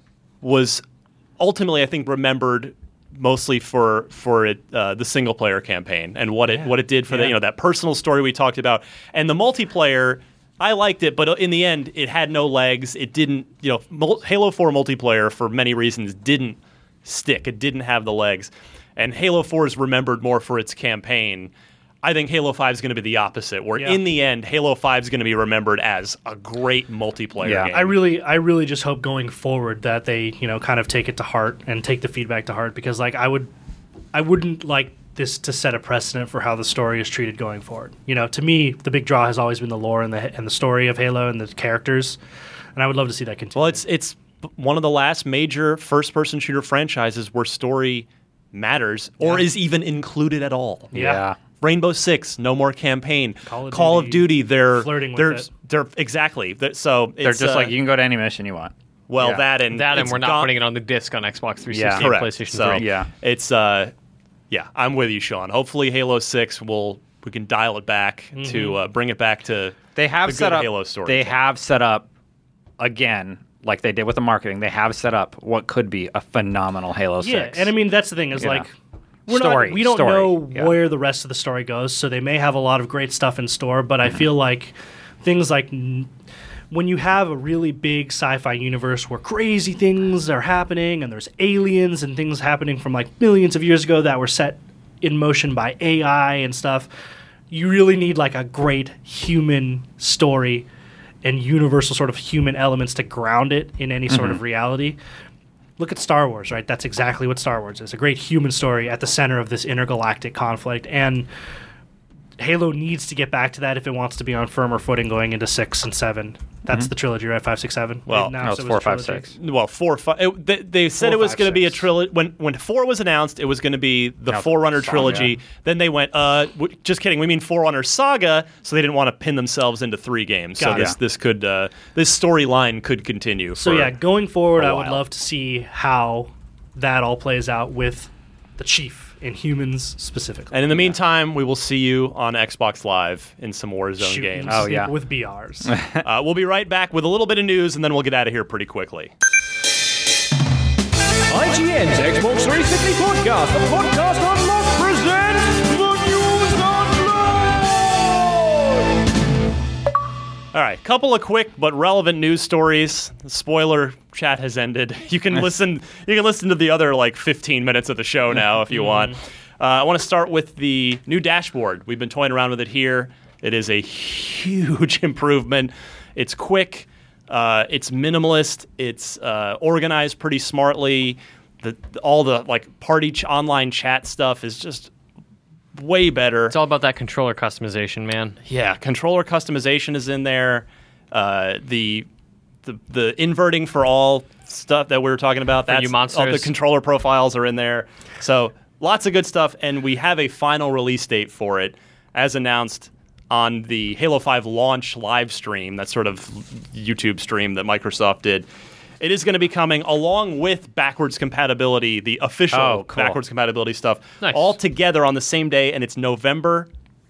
was ultimately, I think, remembered mostly for it the single player campaign and what it did for that personal story we talked about, and the multiplayer. I liked it, but in the end, it had no legs. It didn't, Halo 4 multiplayer, for many reasons, didn't stick. It didn't have the legs. And Halo 4 is remembered more for its campaign. I think Halo 5 is going to be the opposite, where in the end, Halo 5 is going to be remembered as a great multiplayer game. I really just hope going forward that they, kind of take it to heart and take the feedback to heart, because like I wouldn't like this to set a precedent for how the story is treated going forward. To me, the big draw has always been the lore and the story of Halo and the characters, and I would love to see that continue. Well, it's one of the last major first-person shooter franchises where story matters or is even included at all. Yeah. Rainbow Six, no more campaign. Call of Duty, they're flirting with it. They're exactly. So They're it's, just like, you can go to any mission you want. well, yeah. that and That and it's we're not gone- putting it on the disc on Xbox 360 Yeah. and Correct. PlayStation So 3. Yeah. it's I'm with you, Sean. Hopefully, Halo 6 we can dial it back to bring it back to They have the set good up Halo story. They have set up again, like they did with the marketing. They have set up what could be a phenomenal Halo 6. Yeah, and I mean that's the thing is You like know. we don't Story. know Yeah. where the rest of the story goes, so they may have a lot of great stuff in store. But I feel like things like when you have a really big sci-fi universe where crazy things are happening and there's aliens and things happening from like millions of years ago that were set in motion by AI and stuff, you really need like a great human story and universal sort of human elements to ground it in any sort of reality. Look at Star Wars, right? That's exactly what Star Wars is. A great human story at the center of this intergalactic conflict. And Halo needs to get back to that if it wants to be on firmer footing going into 6 and 7. That's the trilogy, right? 5, 6, 7. Well, They No, announced it's it was 4, a 5, trilogy. 6. Well, 4, 5. They said 4, it was 5, going to be a 6. trilogy. When 4 was announced, it was going to be the No, Forerunner Saga. trilogy. Then they went, just kidding. We mean Forerunner Saga. So they didn't want to pin themselves into 3 games. So Got it. this storyline could continue. So for yeah, going forward, a I would while. love to see how that all plays out with the Chief and humans specifically. And in the meantime, we will see you on Xbox Live in some Warzone Shooting games. Oh, yeah. with BRs. We'll be right back with a little bit of news, and then we'll get out of here pretty quickly. IGN's Xbox 360 podcast, the podcast unlocked presents the news unlocked. All right, couple of quick but relevant news stories. The spoiler chat has ended. You can listen. You can listen to the other like 15 minutes of the show now if you want. I want to start with the new dashboard. We've been toying around with it here. It is a huge improvement. It's quick. It's minimalist. It's organized pretty smartly. All the like online chat stuff is just way better. It's all about that controller customization, man. Yeah, controller customization is in there. The inverting for all stuff that we were talking about. For you monsters. All the controller profiles are in there. So lots of good stuff, and we have a final release date for it, as announced on the Halo 5 launch live stream. That sort of YouTube stream that Microsoft did. It is going to be coming along with backwards compatibility, the official Oh, cool. backwards compatibility stuff, Nice. all together on the same day, and it's November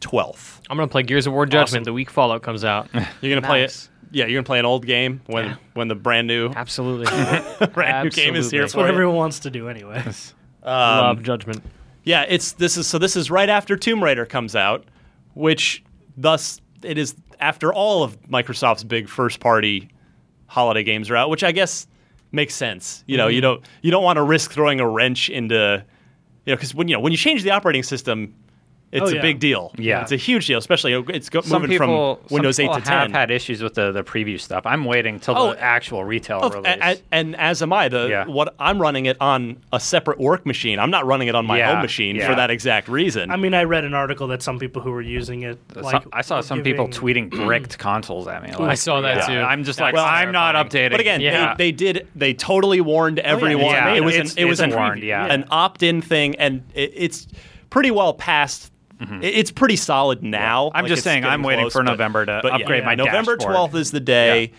12th. I'm gonna play Gears of War Judgment the week Fallout comes out. You're gonna play Nice. it. Yeah, you're gonna play an old game when the brand new Absolutely. brand new game is here That's for what you. everyone wants to do anyway. Love Judgment. Yeah, this is right after Tomb Raider comes out, which thus it is after all of Microsoft's big first party holiday games are out, which I guess makes sense. You know, you don't want to risk throwing a wrench into, because when you change the operating system, it's a big deal. Yeah. It's a huge deal, especially it's Some moving people, from Windows 8 to 10. have had issues with the preview stuff. I'm waiting till the actual retail release. And as am I. What I'm running it on a separate work machine. I'm not running it on my home machine for that exact reason. I mean, I read an article that some people who were using it, I saw some people tweeting bricked consoles at me. I saw that too. I'm just like, Well, I'm not updating. But again, they totally warned everyone. Yeah, it was an opt-in thing, and it's pretty well past. It's pretty solid now. I'm just saying, I'm waiting for November to upgrade my November dashboard. 12th is the day,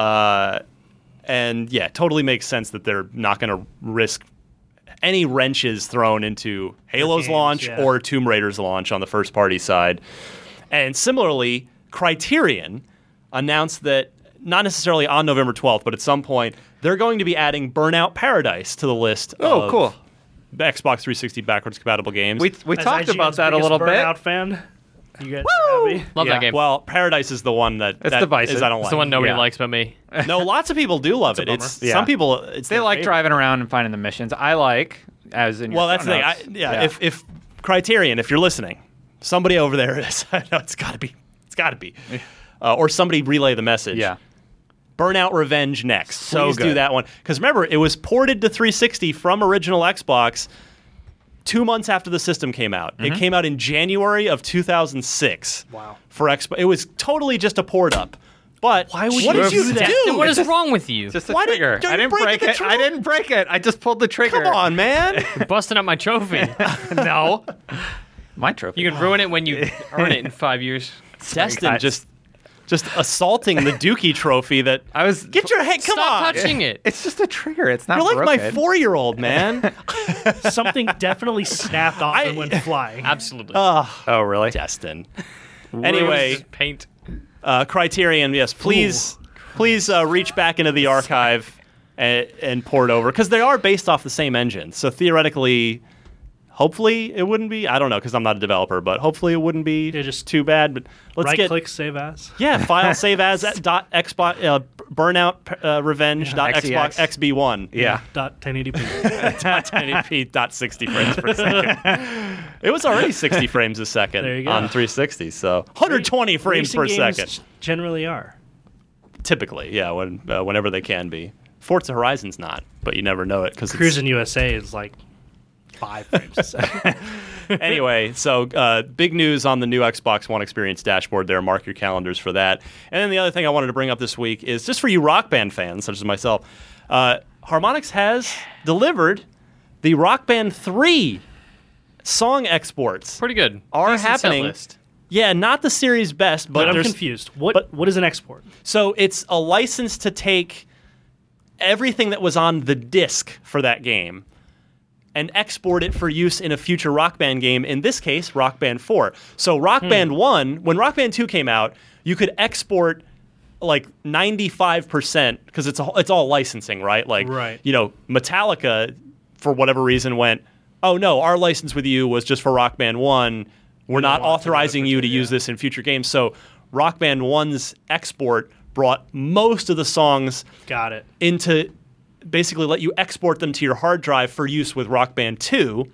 and totally makes sense that they're not going to risk any wrenches thrown into Halo's launch or Tomb Raider's launch on the first party side. And similarly, Criterion announced that not necessarily on November 12th, but at some point they're going to be adding Burnout Paradise to the list. Oh, cool. The Xbox 360 backwards compatible games. We talked about that a little bit. Burnout fan. You guys are happy? Love that game. Well, Paradise is the one that divisive. I don't It's like. the one nobody likes but me. No, lots of people do love it. bummer. Some people They their like favorite. driving around and finding the missions. I like, as in your Well, that's the notes. thing. If Criterion, if you're listening, somebody over there is. I know it's got to be, or somebody relay the message. Yeah. Burnout Revenge next. So Please do good. that one. Because remember, it was ported to 360 from original Xbox 2 months after the system came out. It came out in January of 2006. Wow. For Xbox. It was totally just a port up. But Why would what you did you do that? do? What is wrong with you? Just a Why did- trigger. don't I you didn't break break the it. I trigger? didn't break it. I just pulled the trigger. Come on, man. Busting up my trophy. No. My trophy. You can ruin it when you earn it in 5 years. Destin just assaulting the Dookie trophy that I was. get your head come Stop on. touching it. It's just a trigger. It's not You're like my broken. 4-year-old, man. Something definitely snapped off and went flying. Absolutely. Oh, really? Destin. Ruins Anyway, his paint. Criterion, yes, please reach back into the archive and port over, because they are based off the same engine. So theoretically, hopefully it wouldn't be. I don't know, because I'm not a developer, but hopefully it wouldn't be just too bad. But let's get Right-click, save as. file save as dot Xbox burnout revenge dot Xbox XB1. Yeah. .1080p. 1080p dot 60 frames per second. It was already 60 frames a second There you go. on 360, so 120 frames Racing per games second. generally are. Typically, yeah, whenever they can be. Forza Horizon's not, but you never know it because Cruising USA is like 5 frames a second. Anyway, so big news on the new Xbox One Experience dashboard there. Mark your calendars for that. And then the other thing I wanted to bring up this week is just for you Rock Band fans, such as myself, Harmonix has delivered the Rock Band 3 song exports. Pretty good. Are Decent set happening. list. Yeah, not the series best, but But I'm there's confused. What is an export? So it's a license to take everything that was on the disc for that game and export it for use in a future Rock Band game, in this case, Rock Band 4. So Rock Band 1, when Rock Band 2 came out, you could export like 95%, because it's all licensing, right? Like, Right. Metallica, for whatever reason, went, oh no, our license with you was just for Rock Band 1. We're not want to authorizing do it you for to two, use this in future games. So Rock Band 1's export brought most of the songs Got it. into basically let you export them to your hard drive for use with Rock Band 2.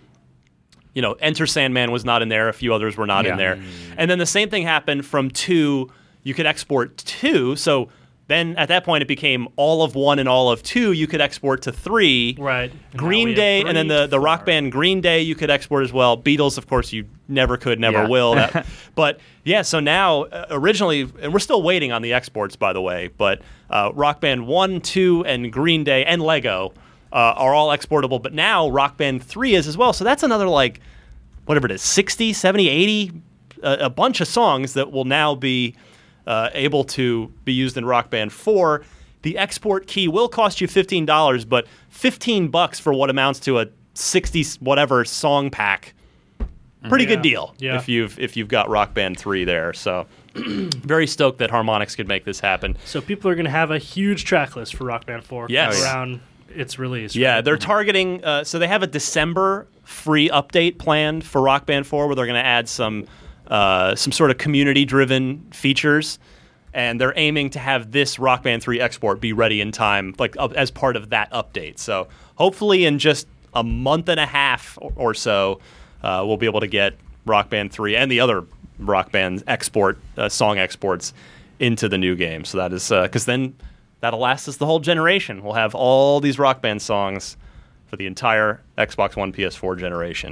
Enter Sandman was not in there. A few others were not in there. And then the same thing happened from 2. You could export 2. So then at that point it became all of 1 and all of 2 you could export to 3. Right. And now Green we have Day, and then 3 the to Rock 4. Band Green Day you could export as well. Beatles, of course, you never could, never Yeah. will. But yeah, so now originally, and we're still waiting on the exports, by the way, but Rock Band 1, 2, and Green Day, and Lego are all exportable, but now Rock Band 3 is as well. So that's another, like, whatever it is, 60, 70, 80, a bunch of songs that will now be able to be used in Rock Band 4. The export key will cost you $15, but $15 for what amounts to a 60 whatever song pack pretty good deal Yeah. if you've got Rock Band 3 there. So very stoked that Harmonix could make this happen. So people are going to have a huge track list for Rock Band 4 Yes. around its release. Yeah, right? they're targeting. So they have a December free update planned for Rock Band 4, where they're going to add some sort of community-driven features, and they're aiming to have this Rock Band 3 export be ready in time, as part of that update. So hopefully, in just a month and a half or so, we'll be able to get Rock Band 3 and the other Rock Band song exports into the new game. So that is because then that'll last us the whole generation. We'll have all these Rock Band songs for the entire Xbox One, PS4 generation.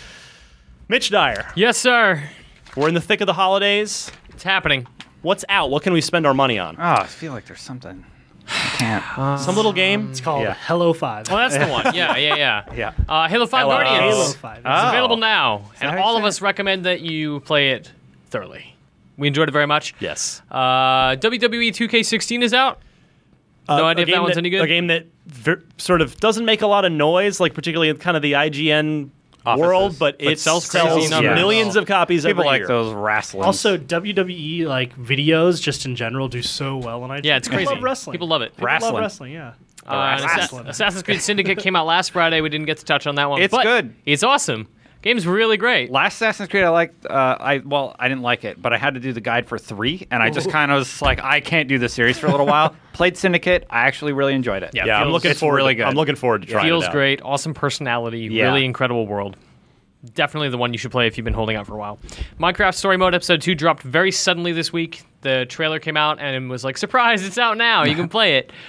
Mitch Dyer, Yes, sir. we're in the thick of the holidays. It's happening. What's out? What can we spend our money on? Oh, I feel like there's something. I can't. Some little game? It's called Yeah. Hello 5. Oh, that's the one. Yeah. Yeah. Halo 5 Hello. Guardians. Halo 5. It's Oh. available now, and how all you of say us recommend that you play it thoroughly. We enjoyed it very much. Yes. WWE 2K16 is out. No idea if that one's any good. A game that sort of doesn't make a lot of noise, like particularly in kind of the IGN world, but it sells crazy numbers. millions of copies People every like year. those wrestling. Also, WWE videos just in general do so well on IGN. Yeah, it's crazy. People love wrestling. People love it. People Wrestling. love wrestling, yeah. Assassin's Creed Syndicate came out last Friday. We didn't get to touch on that one. It's but good. It's awesome. Game's really great. Last Assassin's Creed I liked. I didn't like it, but I had to do the guide for 3, and I just kind of was like, I can't do the series for a little while. Played Syndicate. I actually really enjoyed it. Yeah, I'm looking it's forward. really good. I'm looking forward to trying it Feels out. great. Awesome personality. Yeah. Really incredible world. Definitely the one you should play if you've been holding out for a while. Minecraft Story Mode Episode 2 dropped very suddenly this week. The trailer came out and was like, surprise, it's out now. You can play it.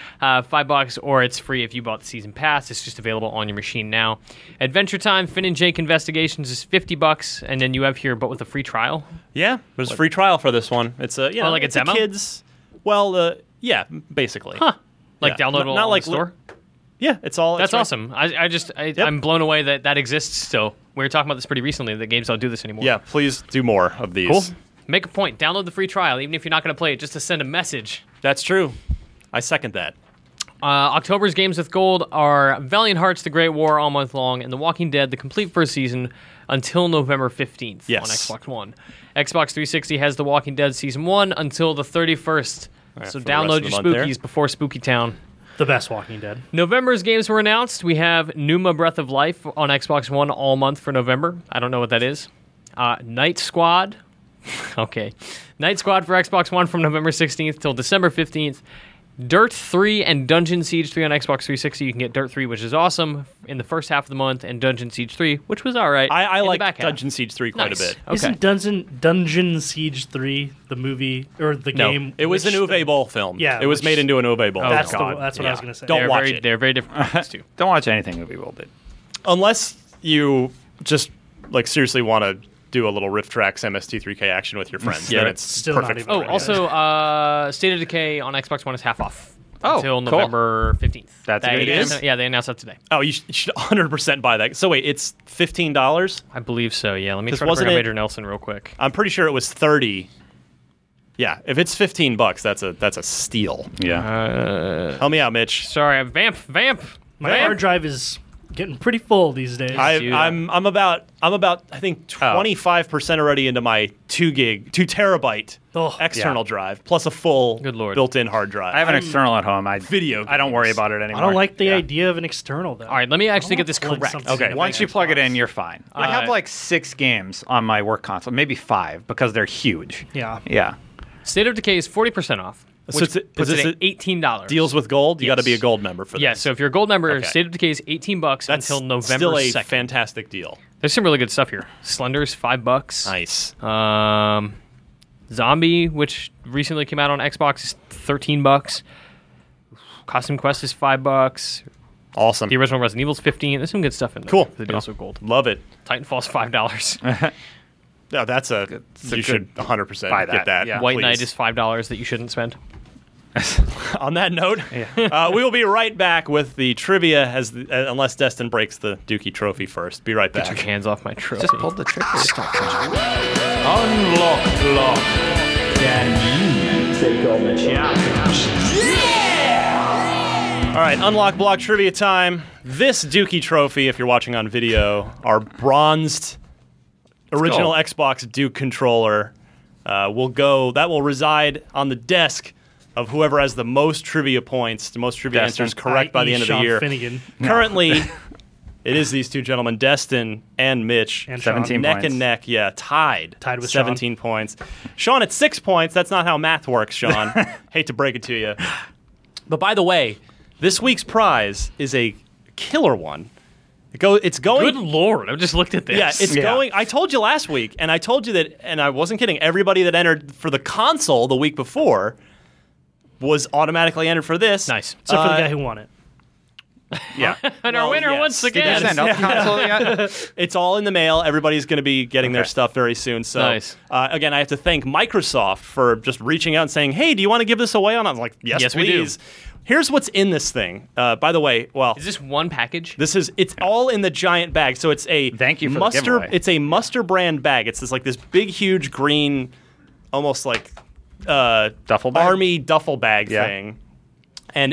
$5 or it's free if you bought the season pass. It's just available on your machine now. Adventure Time Finn and Jake Investigations is $50, and then you have here, but with a free trial. Yeah, there's a free trial for this one. It's a like a it's demo? kids. Well, yeah, basically. Huh. Like Yeah. downloadable Not on like the store? Yeah, it's all. That's it's right- awesome. I'm blown away that exists still. We were talking about this pretty recently, that games don't do this anymore. Yeah, please do more of these. Cool. Make a point. Download the free trial, even if you're not going to play it, just to send a message. That's true. I second that. October's games with gold are Valiant Hearts: The Great War all month long, and The Walking Dead: The complete first season until November 15th Yes. on Xbox One. Xbox 360 has The Walking Dead Season 1 until the 31st. So for the rest download of the your month there. spookies before Spooky Town. The best Walking Dead. November's games were announced. We have Numa Breath of Life on Xbox One all month for November. I don't know what that is. Night Squad. Okay. Night Squad for Xbox One from November 16th till December 15th. Dirt 3 and Dungeon Siege 3 on Xbox 360. You can get Dirt 3, which is awesome, in the first half of the month, and Dungeon Siege 3, which was all right. I in the like back half. Dungeon Siege 3 quite Nice. a bit. Okay. Isn't Dungeon Siege 3 the movie or the No, game? it was an which- Uwe Boll film. Yeah, it was which- made into an Uwe Boll. That's film. what I was going to say. Don't They're watch very, it. They're very different games, too. Don't watch anything Movie World did. Unless you just seriously want to do a little Rift Tracks MST3K action with your friends. Yeah, then right. it's Still not perfect. even Oh, right. also, State of Decay on Xbox One is half off. Oh, until cool. November 15th. That's a good They- game. Yeah, they announced that today. Oh, you should 100% buy that. So wait, it's $15. I believe so, yeah. Let me 'Cause try to bring wasn't up it- Major Nelson real quick. I'm pretty sure it was 30. Yeah, if it's $15, that's a steal. Yeah. Help me out, Mitch. Sorry, Vamp. My hard drive is getting pretty full these days. Dude. I'm about I think 25% already into my 2 terabyte Oh, external drive plus a full Good Lord. built-in hard drive. I have an external at home. I don't worry games. about it I anymore. don't like the Yeah. idea of an external, though. All right, let me actually get this Plug correct. something Okay, into Once my you plug it Xbox. in, you're fine. I have like 6 games on my work console, maybe 5, because they're huge. Yeah. Yeah. State of Decay is 40% off, So which puts is it this at $18. Deals with gold? You got to Yes. be a gold member for this. Yeah, so if you're a gold member, Okay. State of Decay is $18 that's until November still a 2nd. fantastic deal. There's some really good stuff here. Slender's $5. Nice. Zombie, which recently came out on Xbox, is $13. Costume Quest is $5. Awesome. The original Resident Evil's $15. There's some good stuff in there. Cool. For the deals with gold. Love it. Titanfall's $5. No, that's a a you should 100% buy get that, that. yeah. White please. Knight is $5 that you shouldn't spend. On that note, we will be right back with the trivia unless Destin breaks the Dookie trophy first. Be right Get back. your hands off my trophy. Just pulled the trigger. Unlock lock. Can you take on the challenge? All right, Unlock Block trivia time. This Dookie trophy, if you're watching on video, our bronzed original Xbox Duke controller will reside on the desk of whoever has the most trivia points, the most trivia answers correct by the end of the Sean year. Finnegan. Currently, it is these two gentlemen, Destin and Mitch, And 17 neck points. and neck. Yeah, tied with 17 points. Sean at 6 points. That's not how math works, Sean. Hate to break it to you. But by the way, this week's prize is a killer one. It's going. Good Lord, I just looked at this. Yeah, it's going. I told you last week, and I told you that, and I wasn't kidding. Everybody that entered for the console the week before was automatically entered for this. Nice. Except for the guy who won it. Yeah. And our winner yes. once Did you again. send out the console yet? It's all in the mail. Everybody's going to be getting their stuff very soon. So, Nice. Again, I have to thank Microsoft for just reaching out and saying, "Hey, do you want to give this away?" On, I'm like, "Yes, we do." please." Here's what's in this thing. By the way, Is this one package? it's all in the giant bag. So it's a Thank you for the Muster. giveaway. It's a Muster brand bag. It's this big, huge green, almost like Duffel bag? army duffel bag Yeah. thing, and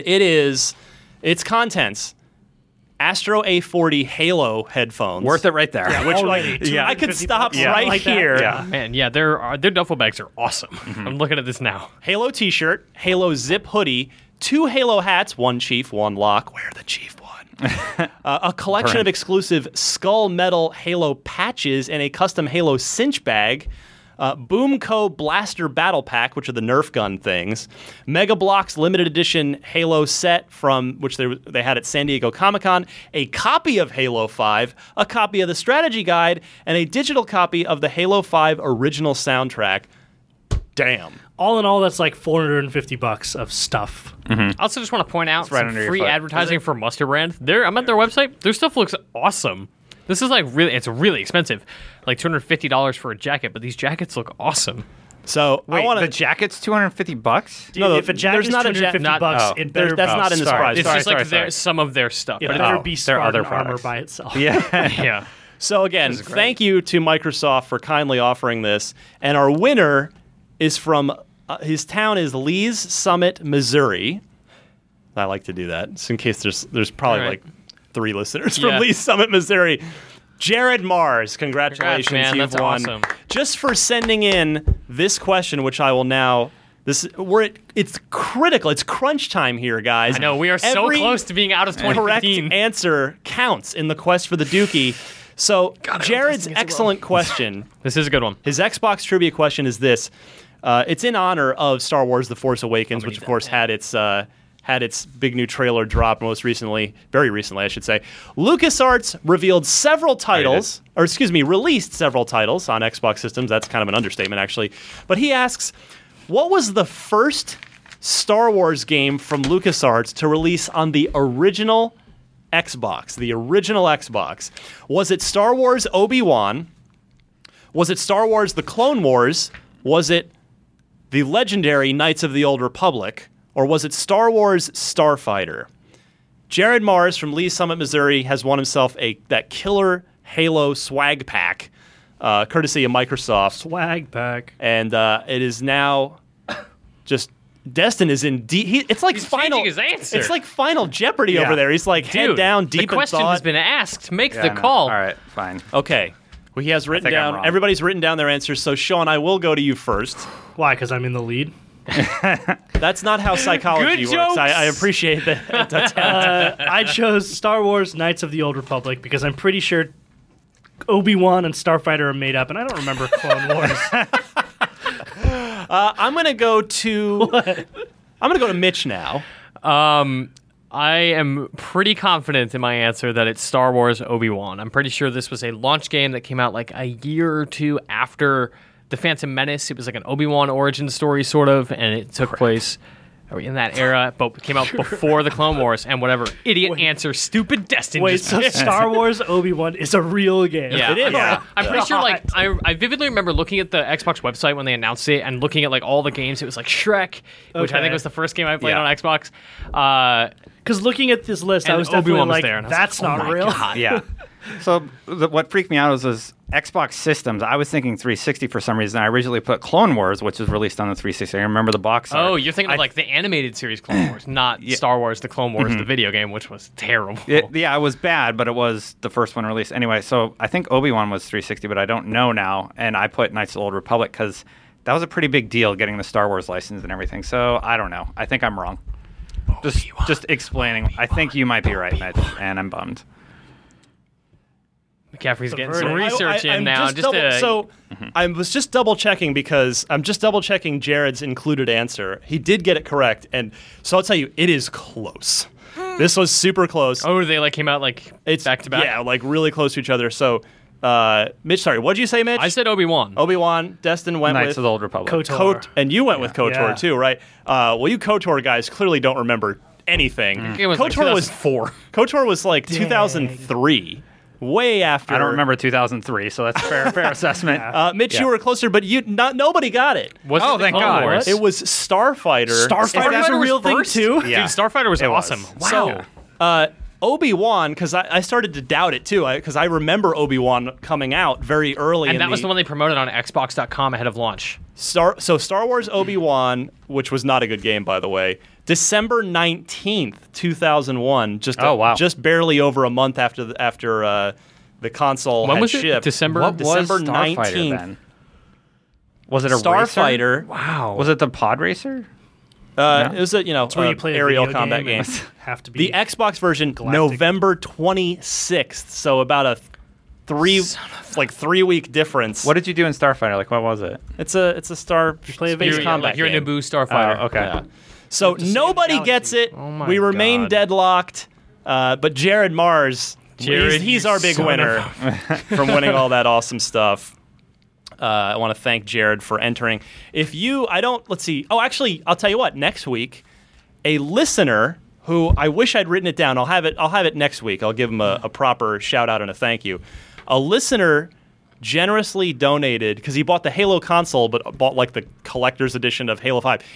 its contents. Astro A40 Halo headphones. Worth it right there. Which Already, I could 250 stop bucks. right Like that. here. Yeah. Man, yeah, their duffel bags are awesome. I'm looking at this now. Halo t-shirt, Halo zip hoodie, 2 Halo hats, 1 Chief, 1 Lock. Where the Chief one? A collection of exclusive skull metal Halo patches and a custom Halo cinch bag. Boomco Blaster Battle Pack, which are the Nerf gun things. Mega Bloks limited edition Halo set from which they had at San Diego Comic-Con. A copy of Halo 5, a copy of the strategy guide, and a digital copy of the Halo 5 original soundtrack. Damn. All in all, that's like $450 of stuff. I also just want to point out right some under your free foot. advertising for Muster Brand. I'm at their website. Their stuff looks awesome. This is it's really expensive, like $250 for a jacket, but these jackets look awesome. So Wait, I want the jacket's $250? Dude, No, if a jacket there's is not a $250, not- it better that's not in the sorry. surprise. It's Sorry, just like sorry. some of their stuff. it but better Oh, be there are other Spartan armor products. by itself. Yeah. yeah. So again, thank you to Microsoft for kindly offering this. And our winner is from his town is Lee's Summit, Missouri. I like to do that, just in case there's probably All right. like 3 listeners Yeah. from Lee's Summit, Missouri. Jared Mars, congratulations, Congrats, man. you've That's won. awesome. Just for sending in this question, which I will now. It's critical. It's crunch time here, guys. I know, we are so Every close to being out of correct 2015. answer counts in the quest for the Dookie. So Jared's excellent question. This is a good one. His Xbox trivia question is this. It's in honor of Star Wars The Force Awakens, which of course had its big new trailer drop very recently, I should say. LucasArts revealed several titles, released several titles on Xbox systems. That's kind of an understatement, actually. But he asks, what was the first Star Wars game from LucasArts to release on the original Xbox? The original Xbox. Was it Star Wars Obi-Wan? Was it Star Wars The Clone Wars? Was it the legendary Knights of the Old Republic? Or was it Star Wars Starfighter? Jared Mars from Lee's Summit, Missouri has won himself that killer Halo swag pack, courtesy of Microsoft. Swag pack. And it is now just Destin is in deep. It's like He's final. changing his answer. It's like Final Jeopardy over there. He's like head Dude, down, deep the question in thought. has been asked. Make Yeah, the no. call. All right, fine. Okay. Well, he has written think I'm down. wrong. Everybody's written down their answers. So Sean, I will go to you first. Why? Because I'm in the lead? That's not how psychology Good works. jokes. I appreciate that attempt. I chose Star Wars Knights of the Old Republic because I'm pretty sure Obi-Wan and Starfighter are made up, and I don't remember Clone Wars. I'm gonna go to Mitch now. I am pretty confident in my answer that it's Star Wars Obi-Wan. I'm pretty sure this was a launch game that came out like a year or two after The Phantom Menace. It was like an Obi-Wan origin story, sort of, and it took place in that era, but came out before the Clone Wars. And whatever idiot answer, stupid Destin. Wait, just so Star Wars Obi-Wan is a real game? Yeah, It is. Yeah. I'm pretty sure. Like, God. I vividly remember looking at the Xbox website when they announced it, and looking at like all the games. It was like Shrek, which I Okay. think was the first game I played Yeah. on Xbox. Because looking at this list, I And was definitely Obi-Wan was like, there, and I was that's like, oh not my real. God. Yeah. So what freaked me out was Xbox systems, I was thinking 360 for some reason. I originally put Clone Wars, which was released on the 360. I remember the box art. Oh, you're thinking of like the animated series Clone Wars, not Star Wars, the Clone Wars, the video game, which was terrible. It was bad, but it was the first one released. Anyway, so I think Obi-Wan was 360, but I don't know now. And I put Knights of the Old Republic because that was a pretty big deal getting the Star Wars license and everything. So I don't know. I think I'm wrong. Just explaining. I think you might be right, Mitch, and I'm bummed. McCaffrey's getting some research in now. I was just double checking because I'm just double checking Jared's included answer. He did get it correct, and so I'll tell you, it is close. This was super close. Oh, they came out back to back? Yeah, really close to each other. So, Mitch, sorry, what'd you say, Mitch? I said Obi-Wan. Obi-Wan. Destin went Knights with of the Old Republic. KOTOR. And you went with KOTOR too, right? Well, you KOTOR guys clearly don't remember anything. It was KOTOR was 2004. KOTOR was 2003. Way after. I don't remember 2003, so that's a fair assessment. Mitch, you were closer, but nobody got it. Thank God. It was Starfighter. Starfighter's a real thing too. Yeah. Dude, Starfighter was awesome. Wow. So, Obi-Wan, because I started to doubt it too, because I remember Obi-Wan coming out very early. And that was the one they promoted on Xbox.com ahead of launch. Star Wars Obi-Wan, which was not a good game, by the way, December 19th, 2001, just barely over a month after the console when had was shipped. It? December 19th. Then? Was it a Starfighter? Racer? Wow. Was it the Pod Racer? It was a where you play aerial a video combat game. Have to be the Xbox version, galactic. November 26th. So about a 3 week difference. What did you do in Starfighter? What was it? It's a space combat You're a game. Naboo Starfighter. Oh, okay. Yeah. So nobody gets it. Oh my we remain God. deadlocked. But Jared Mars, he's our big winner from winning all that awesome stuff. I want to thank Jared for entering. Let's see. Oh, actually, I'll tell you what. Next week, a listener who I wish I'd written it down. I'll have it next week. I'll give him a proper shout out and a thank you. A listener generously donated because he bought the Halo console, but bought the collector's edition of Halo 5.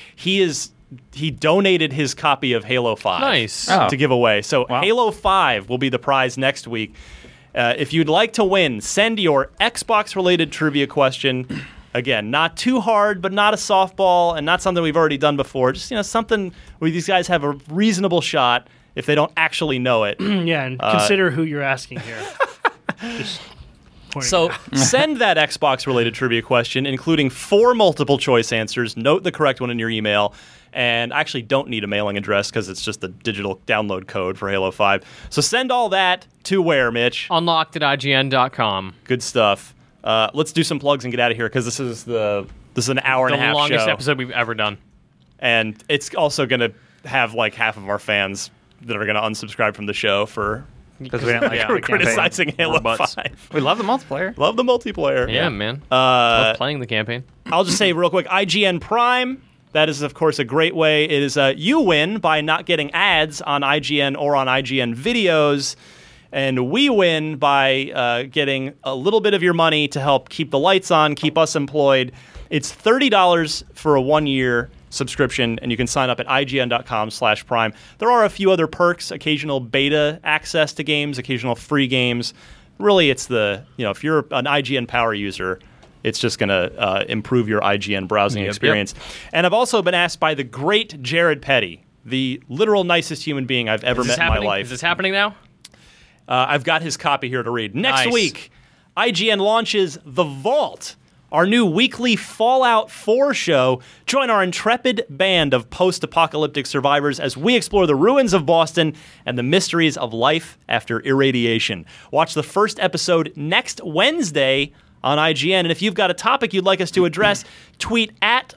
He donated his copy of Halo 5 Nice. to give away. So Halo 5 will be the prize next week. If you'd like to win, send your Xbox-related trivia question. Again, not too hard, but not a softball, and not something we've already done before. Just something where these guys have a reasonable shot if they don't actually know it. Yeah, and consider who you're asking here. Just so send that Xbox-related trivia question, including 4 multiple-choice answers. Note the correct one in your email. And I actually don't need a mailing address because it's just the digital download code for Halo 5. So send all that to where, Mitch? Unlocked@IGN.com. Good stuff. Let's do some plugs and get out of here because this is an hour and a half the longest show. episode we've ever done. And it's also going to have half of our fans that are going to unsubscribe from the show because we don't we're criticizing Halo 5. We love the multiplayer. Love the multiplayer. Yeah, man. Love playing the campaign. I'll just say real quick, IGN Prime. That is, of course, a great way. It is you win by not getting ads on IGN or on IGN videos, and we win by getting a little bit of your money to help keep the lights on, keep us employed. It's $30 for a 1-year subscription, and you can sign up at IGN.com/Prime. There are a few other perks, occasional beta access to games, occasional free games. Really, it's if you're an IGN Power user, it's just going to improve your IGN browsing experience. Yep. And I've also been asked by the great Jared Petty, the literal nicest human being I've ever met in my life. Is this happening now? I've got his copy here to read. Next Nice. week, IGN launches The Vault, our new weekly Fallout 4 show. Join our intrepid band of post-apocalyptic survivors as we explore the ruins of Boston and the mysteries of life after irradiation. Watch the first episode next Wednesday on IGN. And if you've got a topic you'd like us to address, tweet at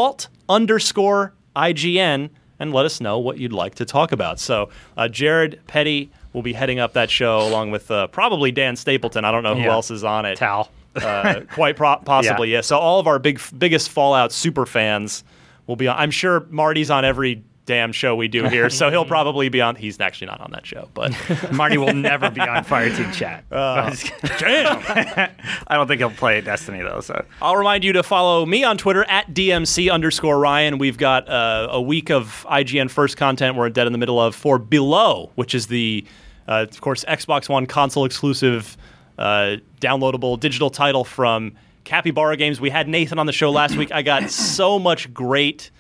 Vault_IGN and let us know what you'd like to talk about. So Jared Petty will be heading up that show along with probably Dan Stapleton. I don't know who else is on it. Tal. Quite possibly, yeah. So all of our biggest Fallout super fans will be on. I'm sure Marty's on every damn show we do here, so he'll probably be on. He's actually not on that show, but Marty will never be on Fireteam Chat. Damn. I don't think he'll play Destiny though. So I'll remind you to follow me on Twitter at DMC_Ryan. We've got a week of IGN First content we're dead in the middle of for Below, which is the, of course, Xbox One console exclusive downloadable digital title from Capybara Games. We had Nathan on the show last week. I got so much great,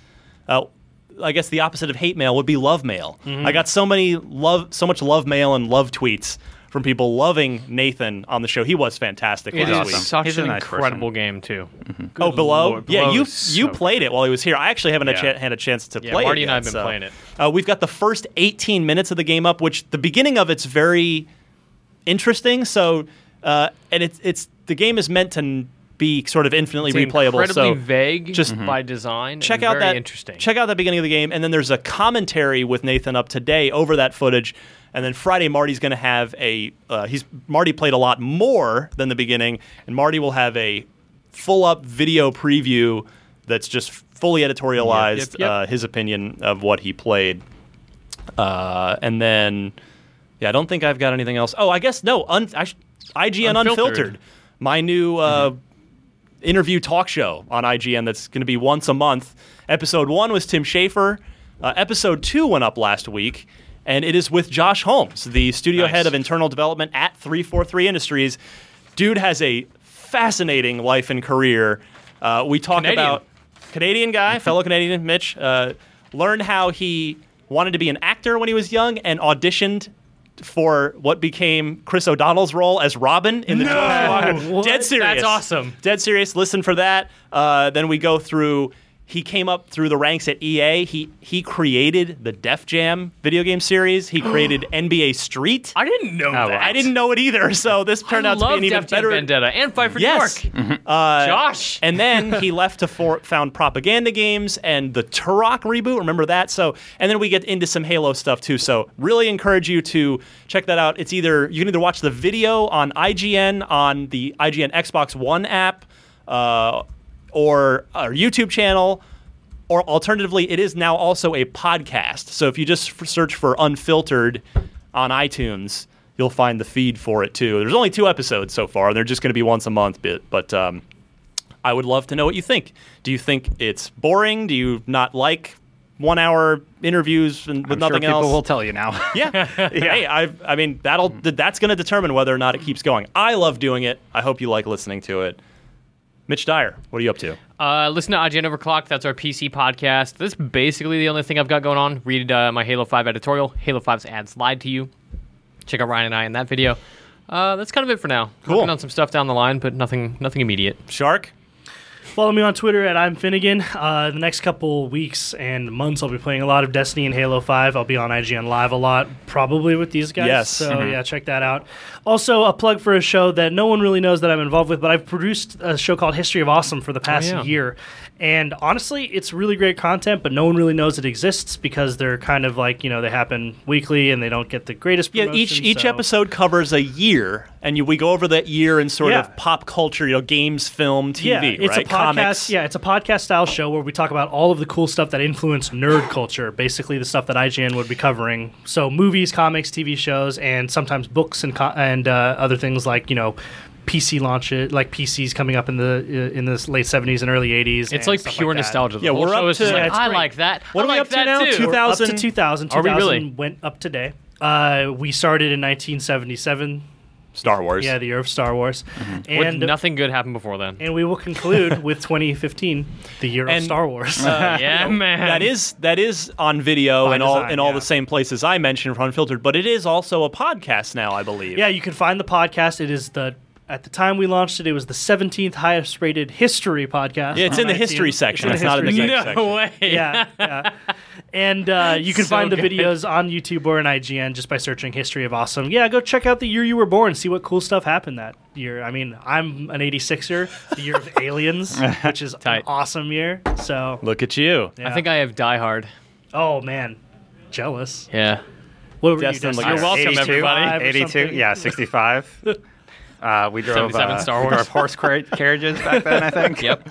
I guess the opposite of hate mail would be love mail. I got so much love mail and love tweets from people loving Nathan on the show. He was fantastic It last is week. such He's an a nice incredible game, too. Oh, Below? Lord, Yeah, Below you is so you played it while he was here. I actually haven't Yeah. had a chance to Yeah, play Marty it and I yet, have been playing it. We've got the first 18 minutes of the game up, which the beginning of it's very interesting. So, and it's the game is meant to be sort of infinitely It's replayable. incredibly So vague just by design. check and out very that interesting. Check out the beginning of the game, and then there's a commentary with Nathan up today over that footage. And then Friday, Marty's going to have Marty played a lot more than the beginning, and Marty will have a full-up video preview that's just fully editorialized, Yep. his opinion of what he played. And then, I don't think I've got anything else. Oh, I guess no. IGN Unfiltered, my new interview talk show on IGN that's going to be once a month. Episode 1 was Tim Schafer. Episode 2 went up last week. And it is with Josh Holmes, the studio head of internal development at 343 Industries. Dude has a fascinating life and career. We talk about Canadian guy, fellow Canadian, Mitch, learned how he wanted to be an actor when he was young and auditioned for what became Chris O'Donnell's role as Robin in the Jonas Walker. Dead serious. That's awesome. Dead serious. Listen for that. Then we go through. He came up through the ranks at EA. He created the Def Jam video game series. He created NBA Street. I didn't know that. I didn't know it either. So this turned out to be an even Def Jam better Vendetta and Fight for Yes. New York. Josh. And then he left to found Propaganda Games and the Turok reboot. Remember that? So, and then we get into some Halo stuff too. So, really encourage you to check that out. You can either watch the video on IGN on the IGN Xbox One app, or our YouTube channel, or alternatively, it is now also a podcast. So if you just search for Unfiltered on iTunes, you'll find the feed for it too. There's only 2 episodes so far. They're just going to be once a month, but I would love to know what you think. Do you think it's boring? Do you not like 1-hour interviews with I'm nothing sure else? people will tell you now. Yeah. Hey, I mean that's going to determine whether or not it keeps going. I love doing it. I hope you like listening to it. Mitch Dyer, what are you up to? Listen to IGN Overclock. That's our PC podcast. That's basically the only thing I've got going on. Read my Halo 5 editorial. Halo 5's ads lied to you. Check out Ryan and I in that video. That's kind of it for now. Cool. Working on some stuff down the line, but nothing immediate. Shark? Follow me on Twitter at I'm Finnegan. The next couple weeks and months, I'll be playing a lot of Destiny and Halo 5. I'll be on IGN Live a lot, probably with these guys. Yes. So, yeah, check that out. Also, a plug for a show that no one really knows that I'm involved with, but I've produced a show called History of Awesome for the past year. And honestly, it's really great content, but no one really knows it exists because they're kind of like, they happen weekly and they don't get the greatest promotion. Yeah, each episode covers a year, and we go over that year in sort of pop culture, games, film, TV, yeah, it's right? a podcast. Comics. Yeah, it's a podcast style show where we talk about all of the cool stuff that influenced nerd culture, basically the stuff that IGN would be covering. So movies, comics, TV shows, and sometimes books and other things like PC launches, like PCs coming up in the late 70s and early 80s. It's like pure nostalgia. Yeah, we're up to. I like that. What are we up to now? 2000. Up to 2000. 2000. Are we 2000 really? went up today. We started in 1977. Star Wars. Yeah, the year of Star Wars. And nothing good happened before then. And we will conclude with 2015, the year of Star Wars. Yeah, man. That is on video By and all design, in all yeah. the same places I mentioned for Unfiltered, but it is also a podcast now, I believe. Yeah, you can find the podcast. It is at the time we launched it, it was the 17th highest rated history podcast. Yeah, it's in the history section. It's not in the history geek No section. way. Yeah. And you can So find the good. videos on YouTube or on IGN just by searching History of Awesome. Yeah, go check out the year you were born, see what cool stuff happened that year. I mean, I'm an 86er, the year of Aliens, which is Tight. an awesome year. So, Look at you. yeah. I think I have Die Hard. oh man, jealous. Yeah. What were Destin, you, like, Destin? You're welcome, 82, everybody. 82, yeah, 65. We drove 77 Star Wars. drove horse carriages back then, I think. Yep.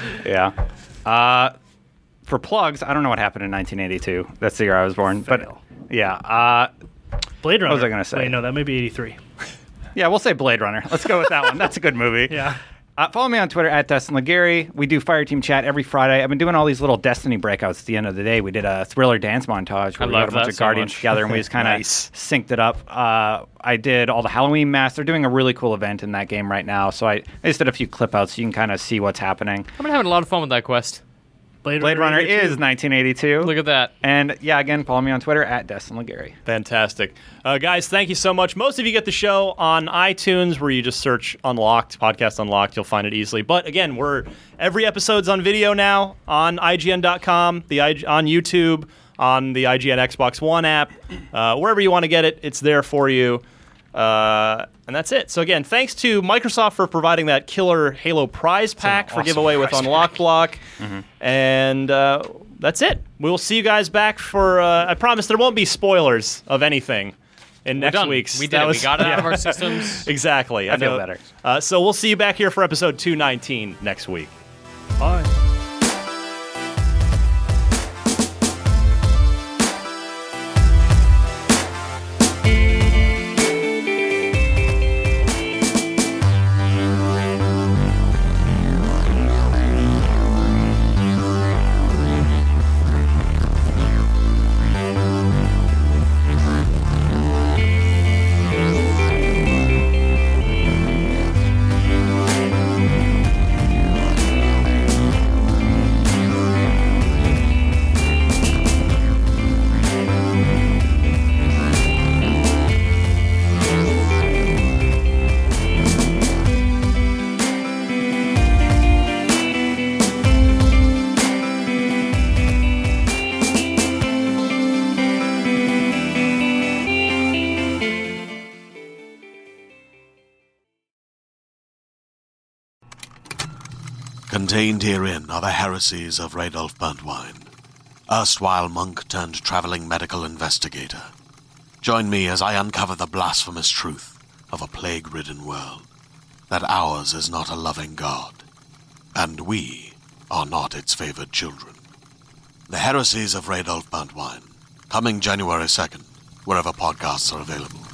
Yeah. For plugs, I don't know what happened in 1982. That's the year I was born. Fail. But yeah. Blade Runner. was I gonna say? Wait, no, that may be 83. Yeah, we'll say Blade Runner. Let's go with that one. That's a good movie. Yeah. Follow me on Twitter at Dustin Legary. We do Fireteam Chat every Friday. I've been doing all these little Destiny breakouts at the end of the day. We did a Thriller dance montage where we got a bunch of Guardians together and we just kind of synced it up. I did all the Halloween masks. They're doing a really cool event in that game right now. So I just did a few clip outs so you can kind of see what's happening. I've been having a lot of fun with that quest. Blade Runner is 1982. Look at that. And yeah, again, follow me on Twitter at Dustin Legary. Fantastic. Guys, thank you so much. Most of you get the show on iTunes where you just search Unlocked, Podcast Unlocked. You'll find it easily. But again, every episode's on video now on IGN.com, on YouTube, on the IGN Xbox One app. Wherever you want to get it, it's there for you. And that's it. So again, thanks to Microsoft for providing that killer Halo prize pack for giveaway with Unlock Block. And that's it. We'll see you guys back for, I promise there won't be spoilers of anything in next week's. We did it. We got it out of our systems. Exactly. I feel better. So we'll see you back here for episode 219 next week. Bye. Contained herein are the heresies of Radolf Burntwine, erstwhile monk turned traveling medical investigator. Join me as I uncover the blasphemous truth of a plague-ridden world, that ours is not a loving God, and we are not its favored children. The heresies of Radolf Burntwine, coming January 2nd, wherever podcasts are available.